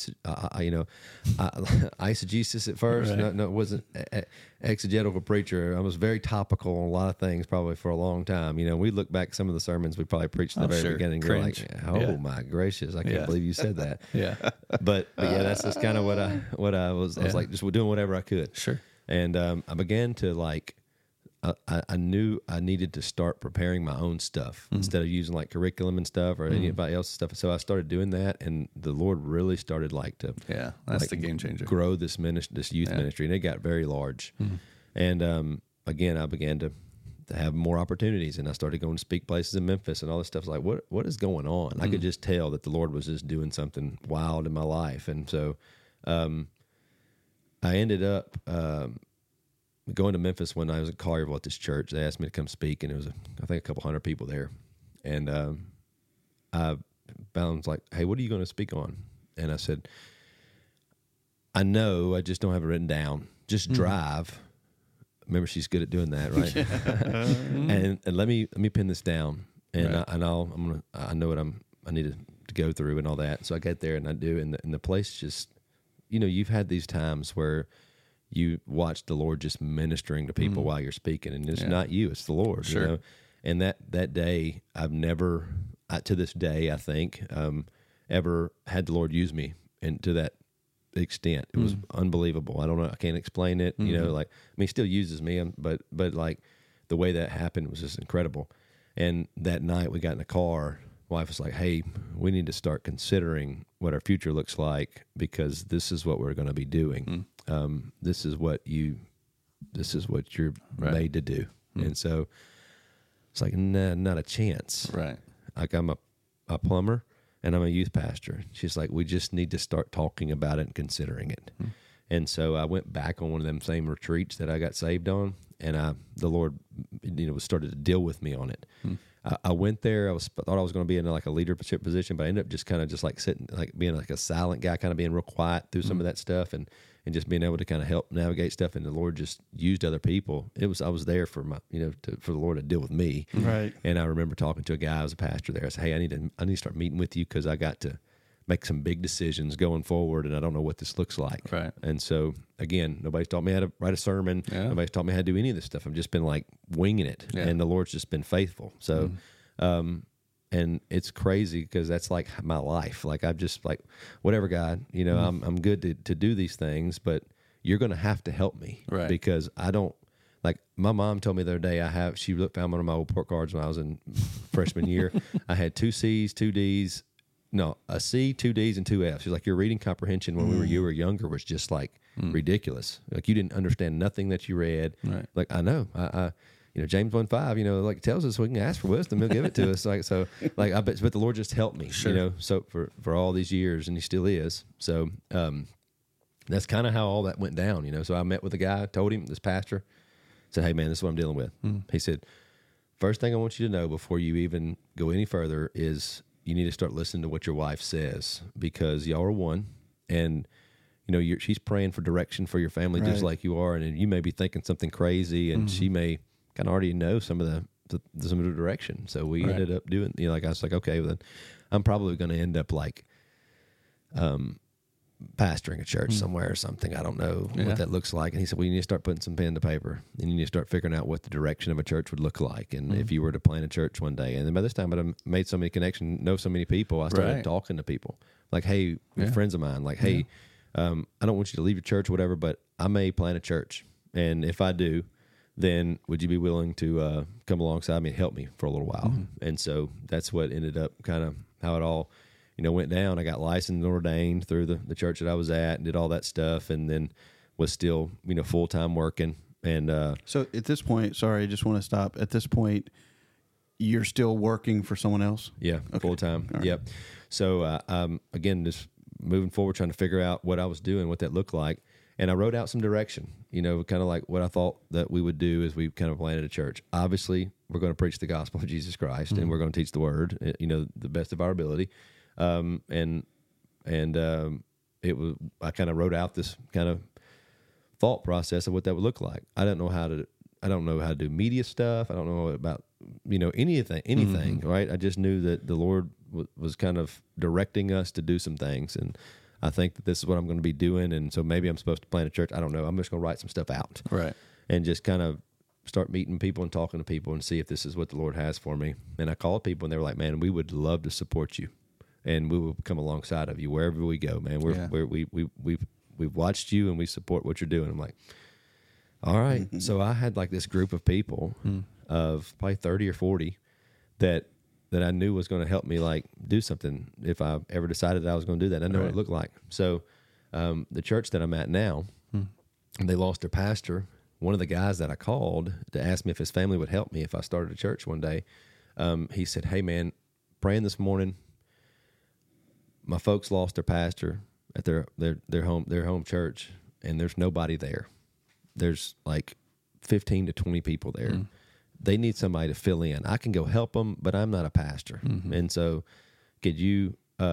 eisegesis at first. Right. No, it wasn't exegetical preacher. I was very topical on a lot of things probably for a long time. We look back at some of the sermons we probably preached in the very beginning. You're like, oh my gracious, I can't believe you said that. Yeah. But yeah, that's just kind of what I was. I was like just doing whatever I could. Sure. And I began to I knew I needed to start preparing my own stuff instead of using like curriculum and stuff or anybody else's stuff. So I started doing that, and the Lord really started that's the game changer. Grow this youth ministry, and it got very large. And again, I began to have more opportunities, and I started going to speak places in Memphis and all this stuff. Like, what is going on? I could just tell that the Lord was just doing something wild in my life, and so I ended up. Going to Memphis when I was at Collierville at this church. They asked me to come speak, and it was, I think, a couple hundred people there. And I was like, hey, what are you going to speak on? And I said, I know, I just don't have it written down. Just drive. Remember, she's good at doing that, right? and let me pin this down, and I know what I need to go through and all that. So I get there and I do, and the place just, you've had these times where you watch the Lord just ministering to people while you're speaking, and it's not you, it's the Lord. Sure. And that day, I've never, to this day, I think, ever had the Lord use me and to that extent. It was unbelievable. I don't know, I can't explain it. He still uses me, but like the way that happened was just incredible. And that night, we got in the car. Wife was like, hey, we need to start considering what our future looks like, because this is what we're going to be doing. This is what you're made to do. And so it's like, nah, not a chance. Right. Like, I'm a plumber and I'm a youth pastor. She's like, we just need to start talking about it and considering it. And so I went back on one of them same retreats that I got saved on, and the Lord, started to deal with me on it. I went there. Thought I was going to be in like a leadership position, but I ended up just kind of just like sitting, like being like a silent guy, kind of being real quiet through some of that stuff, and just being able to kind of help navigate stuff. And the Lord just used other people. I was there for my, for the Lord to deal with me. Right. And I remember talking to a guy who was a pastor there. I said, hey, I need to start meeting with you, because I got to make some big decisions going forward, and I don't know what this looks like. Right. And so, again, nobody's taught me how to write a sermon. Yeah. Nobody's taught me how to do any of this stuff. I've just been like winging it, and the Lord's just been faithful. So, and it's crazy, because that's like my life. Like, I've just like, whatever, God, I'm good to do these things, but you're going to have to help me. Right. Because I don't, like, my mom told me the other day, she found one of my old report cards when I was in freshman year. I had 2 C's, 2 D's, no, a C, 2 D's, and 2 F's. She's like, your reading comprehension when you were younger was just like ridiculous. Like, you didn't understand nothing that you read. Right. Like, I know, James 1:5, like, tells us we can ask for wisdom, He'll give it to us. Like, so, like, but the Lord just helped me, so for all these years, and He still is. So, that's kind of how all that went down, So I met with a guy, told him, this pastor, said, hey man, this is what I'm dealing with. He said, first thing I want you to know before you even go any further is you need to start listening to what your wife says, because y'all are one, and she's praying for direction for your family just like you are, and you may be thinking something crazy, and she may kind of already know some of some direction. So we Right. ended up doing, like I was like, okay, well, then I'm probably going to end up like pastoring a church somewhere or something. I don't know Yeah. what that looks like. And he said, well, you need to start putting some pen to paper, and you need to start figuring out what the direction of a church would look like. And if you were to plant a church one day, and then by this time I'd made so many connections, know so many people, I started Right. talking to people like, hey, Yeah. friends of mine, like, hey, I don't want you to leave your church or whatever, but I may plant a church. And if I do, then would you be willing to come alongside me and help me for a little while? And so that's what ended up kind of how it all, went down. I got licensed and ordained through the church that I was at and did all that stuff, and then was still, full-time working. And So at this point, sorry, I just want to stop. At this point, you're still working for someone else? yeah, full-time. All right. Yep. So again, just moving forward, trying to figure out what I was doing, what that looked like. And I wrote out some direction, kind of like what I thought that we would do as we kind of planted a church. Obviously, we're going to preach the gospel of Jesus Christ, and we're going to teach the word, the best of our ability. It was, I kind of wrote out this kind of thought process of what that would look like. I don't know how to do media stuff. I don't know about, anything, right? I just knew that the Lord was kind of directing us to do some things. And I think that this is what I'm going to be doing. And so maybe I'm supposed to plant a church. I don't know. I'm just going to write some stuff out. Right. And just kind of start meeting people and talking to people and see if this is what the Lord has for me. And I called people, and they were like, man, we would love to support you, and we will come alongside of you wherever we go, man. We've watched you, and we support what you're doing. I'm like, all right. So I had like this group of people of probably 30 or 40 that I knew was going to help me like do something if I ever decided that I was going to do that. I know what it looked like. So the church that I'm at now, they lost their pastor. One of the guys that I called to ask me if his family would help me if I started a church one day, he said, hey man, praying this morning, my folks lost their pastor at their home church, and there's nobody there. There's like 15 to 20 people there. They need somebody to fill in. I can go help them, but I'm not a pastor. And so could you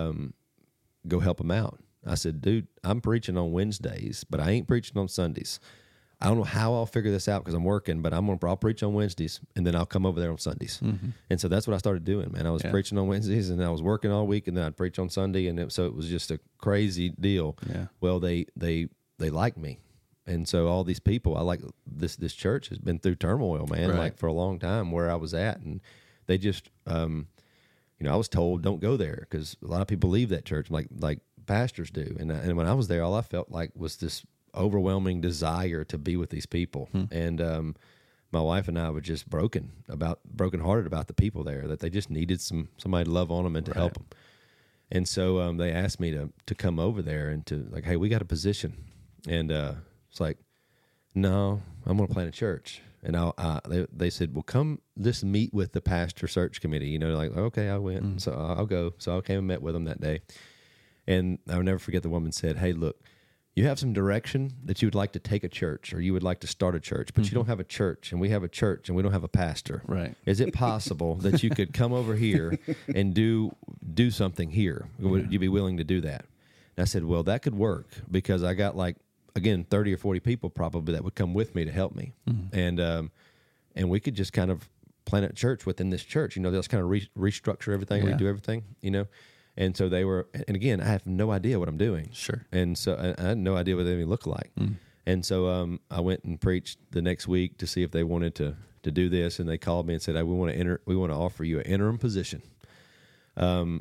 go help them out? I said, dude, I'm preaching on Wednesdays, but I ain't preaching on Sundays. I don't know how I'll figure this out because I'm working, but I'll preach on Wednesdays, and then I'll come over there on Sundays. And so that's what I started doing, man. I was preaching on Wednesdays, and I was working all week, and then I'd preach on Sunday, and so it was just a crazy deal. Yeah. Well, they like me. And so all these people, I like this church has been through turmoil, man, Right. like for a long time where I was at. And they just, I was told don't go there because a lot of people leave that church like pastors do. And when I was there, all I felt like was this overwhelming desire to be with these people. And my wife and I were just brokenhearted about the people there, that they just needed somebody to love on them and to help them. And so they asked me to come over there and to like, hey, we got a position. And it's like, no, I'm going to plant a church. And they said, well, come just meet with the pastor search committee. Like, okay, I went. So I'll go. So I came and met with them that day. And I'll never forget the woman said, hey, look, you have some direction that you would like to take a church, or you would like to start a church, but you don't have a church, and we have a church, and we don't have a pastor. Right. Is it possible that you could come over here and do something here? Would you be willing to do that? And I said, well, that could work because I got like, again, 30 or 40 people probably that would come with me to help me. And we could just kind of plant a church within this church. They'll just kind of restructure everything, redo everything, And so they were, and again, I have no idea what I'm doing. Sure. And so I had no idea what they even look like. And so I went and preached the next week to see if they wanted to do this. And they called me and said, hey, we want to offer you an interim position. And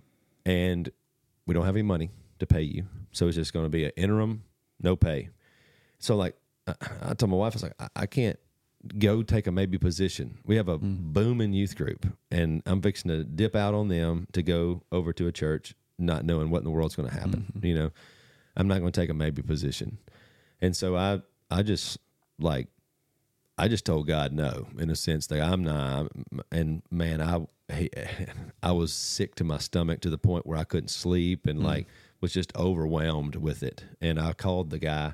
we don't have any money to pay you. So it's just going to be an interim, no pay. So like, I told my wife, I was like, I can't go take a maybe position. We have a booming youth group, and I'm fixing to dip out on them to go over to a church, not knowing what in the world's going to happen. I'm not going to take a maybe position. And so I just told God no, in a sense that I'm not. And man, I was sick to my stomach to the point where I couldn't sleep and like was just overwhelmed with it. And I called the guy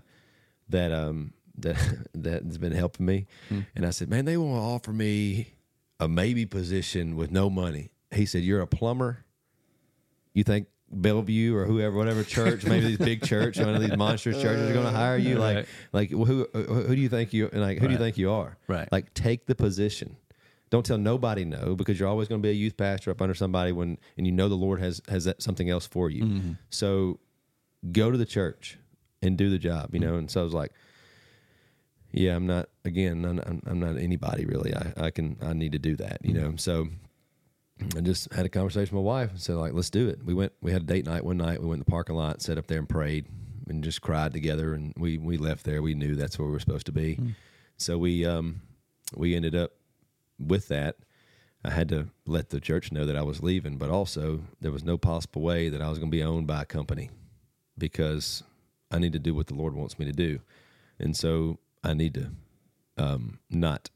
that's been helping me. And I said, man, they want to offer me a maybe position with no money. He said, you're a plumber? You think Bellevue or whatever church, maybe these big church, one of these monstrous churches are going to hire you? Like, well, who do you think you, like, who do you think you are? Right. Like, take the position. Don't tell nobody no, because you're always going to be a youth pastor up under somebody and you know the Lord has that something else for you. Mm-hmm. So go to the church and do the job, you know. And so I was like, yeah, I'm not anybody really. I need to do that, you know. So I just had a conversation with my wife and said, like, let's do it. We had a date night one night. We went in the parking lot, sat up there and prayed and just cried together. And we left there. We knew that's where we were supposed to be. Mm. So we ended up with that. I had to let the church know that I was leaving, but also there was no possible way that I was going to be owned by a company, because I need to do what the Lord wants me to do. And so I need to not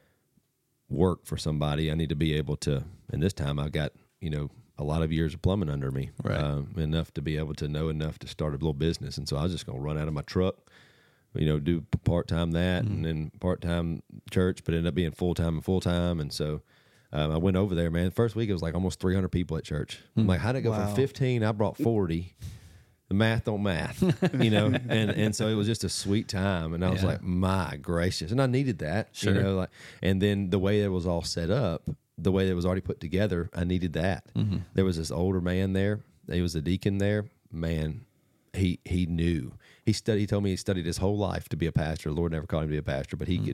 work for somebody. I need to be able to, and this time I've got, you know, a lot of years of plumbing under me, right. Enough to be able to know enough to start a little business. And so I was just going to run out of my truck, you know, do part-time that and then part-time church, but ended up being full-time and full-time. And so I went over there, man. The first week it was like almost 300 people at church. I'm like, how'd it go from 15? I brought 40. The math don't math, you know? and so it was just a sweet time. And I was like, my gracious. And I needed that, you know, like, and then the way it was all set up, the way that it was already put together, I needed that. Mm-hmm. There was this older man there. He was a deacon there. Man, he knew. He told me he studied his whole life to be a pastor. The Lord never called him to be a pastor, but he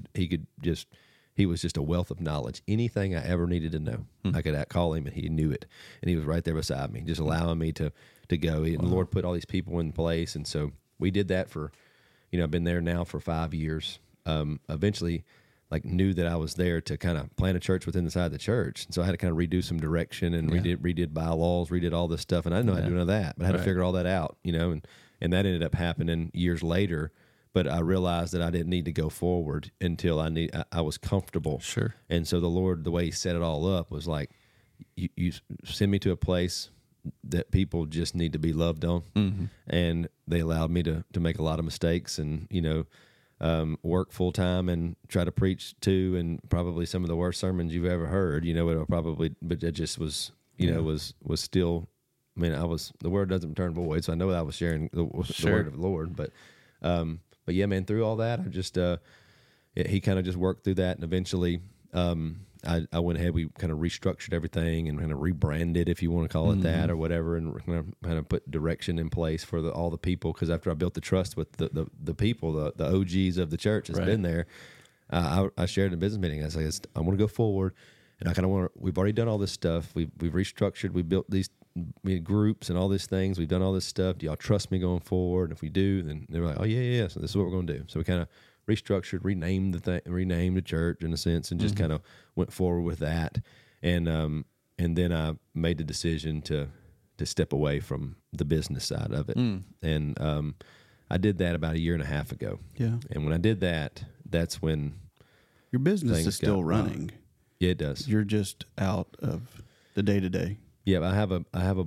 was just a wealth of knowledge. Anything I ever needed to know, I could call him and he knew it. And he was right there beside me, just allowing me to go. And the Lord put all these people in place. And so we did that for, you know, I've been there now for 5 years. Eventually, like, knew that I was there to kind of plant a church within the side of the church. And so I had to kind of redo some direction and redid bylaws, redid all this stuff. And I didn't know how to do none of that, but I had to figure all that out, you know, and that ended up happening years later. But I realized that I didn't need to go forward until I was comfortable. Sure. And so the Lord, the way he set it all up was like, you send me to a place that people just need to be loved on. Mm-hmm. And they allowed me to make a lot of mistakes and, you know, work full time and try to preach to, and probably some of the worst sermons you've ever heard, you know, but it just was, you know, was still, I mean, the word doesn't return void. So I know that I was sharing the word of the Lord, but yeah, man, through all that, I just, he kind of just worked through that. And eventually, I went ahead, we kind of restructured everything and kind of rebranded, if you want to call it that or whatever, and kind of put direction in place for all the people. Because after I built the trust with the people, the OGs of the church that's been there, I shared in a business meeting. I was like, I want to go forward, and I kind of we've already done all this stuff. We've restructured, we built these groups and all these things. We've done all this stuff. Do y'all trust me going forward? And if we do, then they're like, oh yeah. So this is what we're going to do. So we kind of restructured, renamed the church in a sense, and just kind of went forward with that. And then I made the decision to step away from the business side of it. And I did that about 1.5 years ago. Yeah. And when I did that, that's when your business is still running. Yeah, it does. You're just out of the day to day. Yeah, I have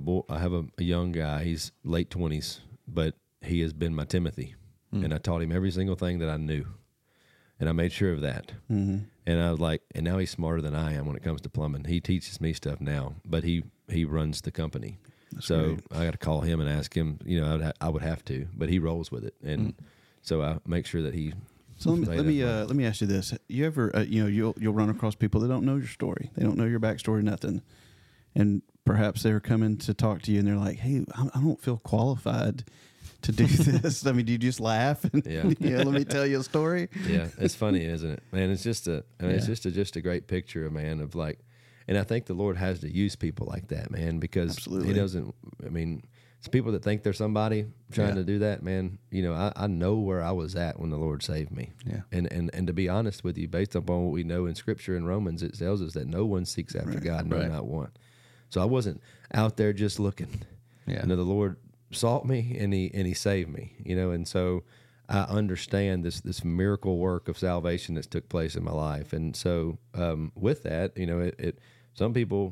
a young guy. He's late 20s, but he has been my Timothy, and I taught him every single thing that I knew, and I made sure of that. Mm-hmm. And I was like, and now he's smarter than I am when it comes to plumbing. He teaches me stuff now, but he runs the company. That's so great. I got to call him and ask him. You know, I would have to, but he rolls with it, and so I make sure that he. So let me ask you this: you ever you'll run across people that don't know your story, they don't know your backstory, nothing, and perhaps they're coming to talk to you and they're like, hey, I don't feel qualified to do this. I mean, do you just laugh and let me tell you a story? Yeah, it's funny, isn't it, man? It's just it's a great picture, man, of like, and I think the Lord has to use people like that, man, because He doesn't. I mean, it's people that think they're somebody trying to do that, man. You know, I know where I was at when the Lord saved me. Yeah, and to be honest with you, based upon what we know in Scripture in Romans, it tells us that no one seeks after God, no, not one. So I wasn't out there just looking. Yeah. You know, the Lord sought me and he saved me, you know, and so I understand this miracle work of salvation that's took place in my life. And so with that, you know, it some people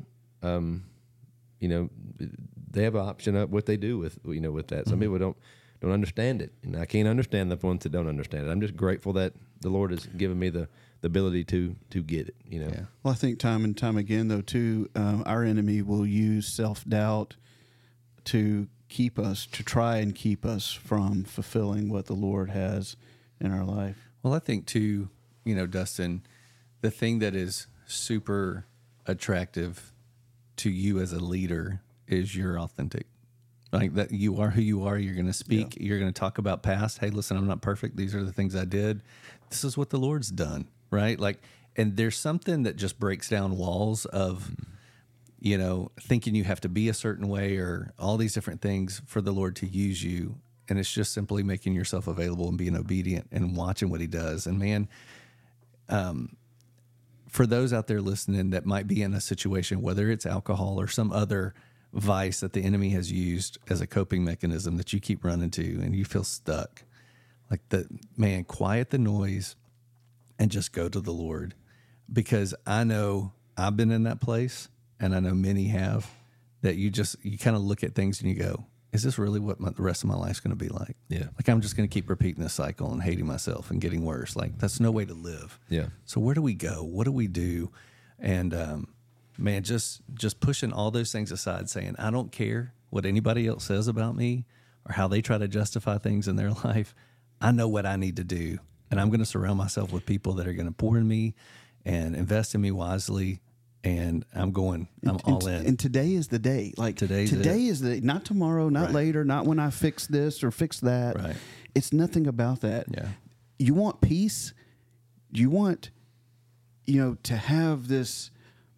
you know, they have an option of what they do with that. Some people don't understand it, and I can't understand the ones that don't understand it. I'm just grateful that the Lord has given me the ability to get it, you know. Yeah. Well, I think time and time again, though, too, our enemy will use self-doubt to try and keep us from fulfilling what the Lord has in our life. Well, I think, too, you know, Dustin, the thing that is super attractive to you as a leader is you're authentic. Like that, you are who you are. You're going to speak. Yeah. You're going to talk about past. Hey, listen, I'm not perfect. These are the things I did. This is what the Lord's done, right? Like, and there's something that just breaks down walls of, you know, thinking you have to be a certain way or all these different things for the Lord to use you. And it's just simply making yourself available and being obedient and watching what He does. And man, for those out there listening that might be in a situation, whether it's alcohol or some other vice that the enemy has used as a coping mechanism that you keep running to and you feel stuck, like man, quiet the noise and just go to the Lord, because I know I've been in that place and I know many have, that you kind of look at things and you go, is this really what the rest of my life's going to be like? Yeah. Like I'm just going to keep repeating this cycle and hating myself and getting worse. Like that's no way to live. Yeah. So where do we go? What do we do? And, man, just pushing all those things aside, saying, I don't care what anybody else says about me or how they try to justify things in their life. I know what I need to do, and I'm going to surround myself with people that are going to pour in me and invest in me wisely, and I'm all in. And today is the day. Like today is the day, not tomorrow, not later, not when I fix this or fix that. Right. It's nothing about that. Yeah. You want peace? You want, to have this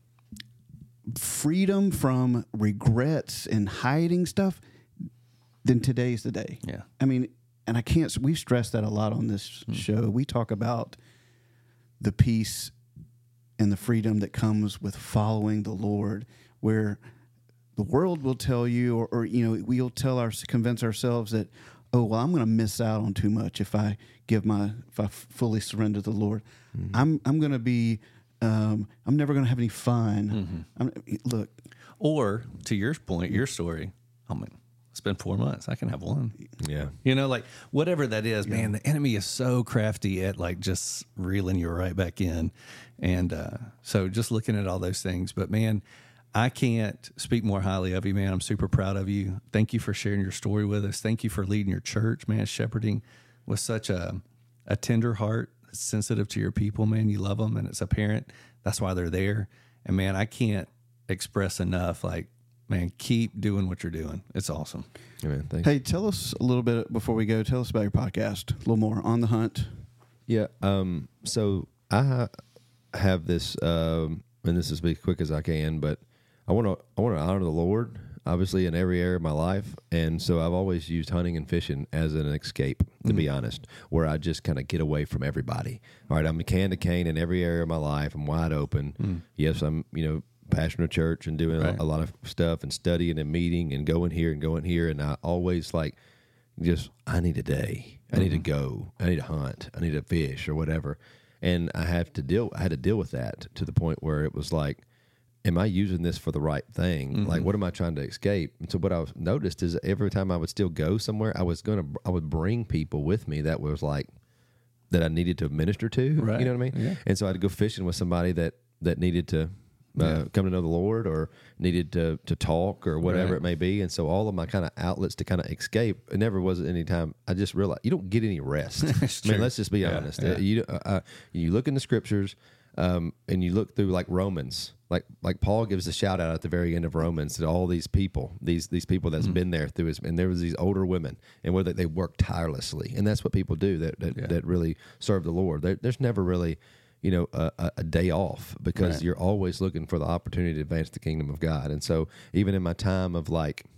freedom from regrets and hiding stuff, then today's the day. Yeah. I mean, and we stress that a lot on this show. We talk about the peace and the freedom that comes with following the Lord, where the world will tell you, or we'll convince ourselves that, oh, well, I'm going to miss out on too much if I fully surrender to the Lord. I'm going to be, I'm never going to have any fun. Look. Or to your point, your story, it's been 4 months. I can have one. Yeah. Like whatever that is, man, the enemy is so crafty at like just reeling you right back in. And so just looking at all those things. But man, I can't speak more highly of you, man. I'm super proud of you. Thank you for sharing your story with us. Thank you for leading your church, man, shepherding with such a tender heart, sensitive to your people, man. You love them, and it's apparent. That's why they're there. And man, I can't express enough, like, man, keep doing what you're doing. It's awesome. Amen. Thanks. Hey, tell us a little bit before we go. Tell us about your podcast. A little more on the hunt. Yeah. So I have this, and this is as quick as I can, but I want to honor the Lord, obviously, in every area of my life. And so I've always used hunting and fishing as an escape, to be honest, where I just kind of get away from everybody. All right, I'm can to cane in every area of my life. I'm wide open. Yes, I'm, pastor of church and doing a lot of stuff and studying and meeting and going here. And I always I need a day. I need to go. I need to hunt. I need to fish or whatever. And I had to deal with that to the point where it was like, am I using this for the right thing? Like, what am I trying to escape? And so what I've noticed is every time I would still go somewhere, I would bring people with me that was like, that I needed to minister to. Right. You know what I mean? Yeah. And so I'd go fishing with somebody that needed to come to know the Lord or needed to talk or whatever it may be. And so all of my kind of outlets to kind of escape, it never was at any time. I just realized you don't get any rest. I mean, let's just be honest. Yeah. You look in the scriptures and you look through like Romans, like Paul gives a shout out at the very end of Romans to all these people, these people that's been there through and there was these older women and whether they work tirelessly. And that's what people do that really serve the Lord. There's never really, a day off because you're always looking for the opportunity to advance the kingdom of God. And so even in my time of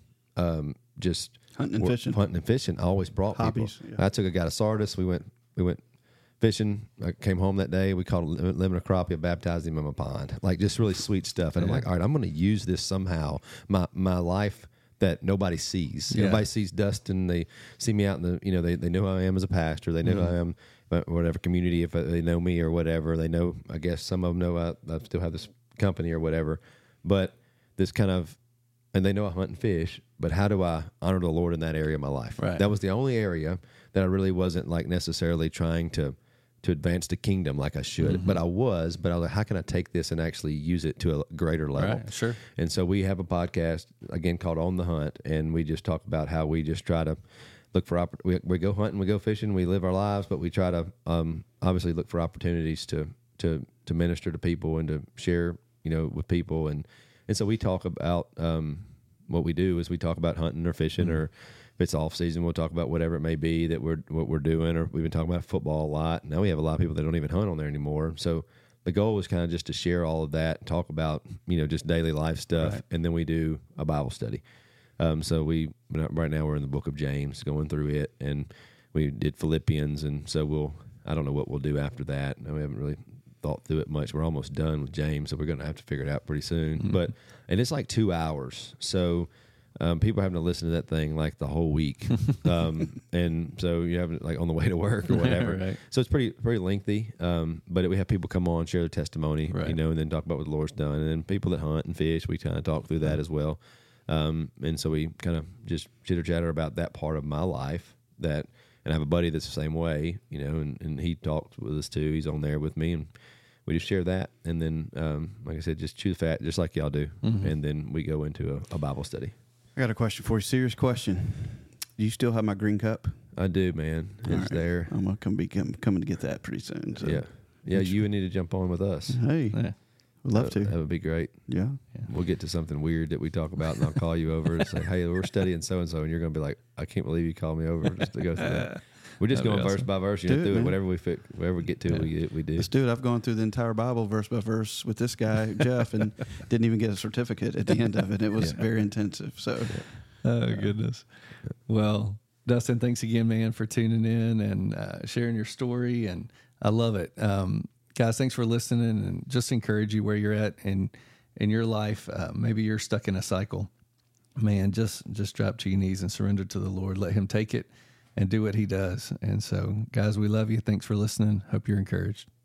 just hunting and fishing, I always brought hobbies, people. Yeah. I took a guy to Sardis. We went fishing. I came home that day. We caught a lemon crappie. I baptized him in my pond. Like just really sweet stuff. And I'm like, all right, I'm going to use this somehow. My life that nobody sees. Yeah. Everybody sees Dustin. They see me out in the, they know who I am as a pastor. They know who I am, whatever community, if they know me or whatever. They know, I guess some of them know I still have this company or whatever. But this kind of, and they know I hunt and fish, but how do I honor the Lord in that area of my life? Right. That was the only area that I really wasn't like necessarily trying to advance the kingdom like I should, but I was like, how can I take this and actually use it to a greater level? Right, sure. And so we have a podcast again called On the Hunt, and we just talk about how we just try to look for we go hunting, we go fishing, we live our lives, but we try to obviously look for opportunities to to minister to people and to share, with people. And so we talk about, what we do is we talk about hunting or fishing, or if it's off season, we'll talk about whatever it may be that what we're doing, or we've been talking about football a lot. Now we have a lot of people that don't even hunt on there anymore. So the goal is kind of just to share all of that, talk about, just daily life stuff. Right. And then we do a Bible study. So right now we're in the book of James, going through it, and we did Philippians. And so I don't know what we'll do after that. We haven't really thought through it much. We're almost done with James, so we're going to have to figure it out pretty soon. And it's like 2 hours. So people are having to listen to that thing like the whole week. And so you have it like on the way to work or whatever. Right. So it's pretty lengthy. But we have people come on, share their testimony, Right. and then talk about what the Lord's done. And then people that hunt and fish, we kind of talk through that as well. And so we kind of just chitter chatter about that part of my life and I have a buddy that's the same way, and he talks with us too. He's on there with me, and we just share that. And then, like I said, just chew the fat, just like y'all do. And then we go into a Bible study. I got a question for you. Serious question. Do you still have my green cup? I do, man. It's All right. there. I'm gonna coming to get that pretty soon. So. Yeah. You would need to jump on with us. Hey, Yeah. would love That to. would be great. Yeah. We'll get to something weird that we talk about, and I'll call you over and say, "Hey, we're studying so and so," and you're going to be like, "I can't believe you called me over just to go through that." We're just That'd going be verse awesome. by verse. Do it, Through it, man. whatever we get to, we do. Let's do it. I've gone through the entire Bible verse by verse with this guy, Jeff, and didn't even get a certificate at the end of it. It was very intensive. So, Oh, goodness. Well, Dustin, thanks again, man, for tuning in and sharing your story. And I love it. Guys, thanks for listening, and just encourage you where you're at in your life. Maybe you're stuck in a cycle. Man, just drop to your knees and surrender to the Lord. Let him take it and do what he does. And so, guys, we love you. Thanks for listening. Hope you're encouraged.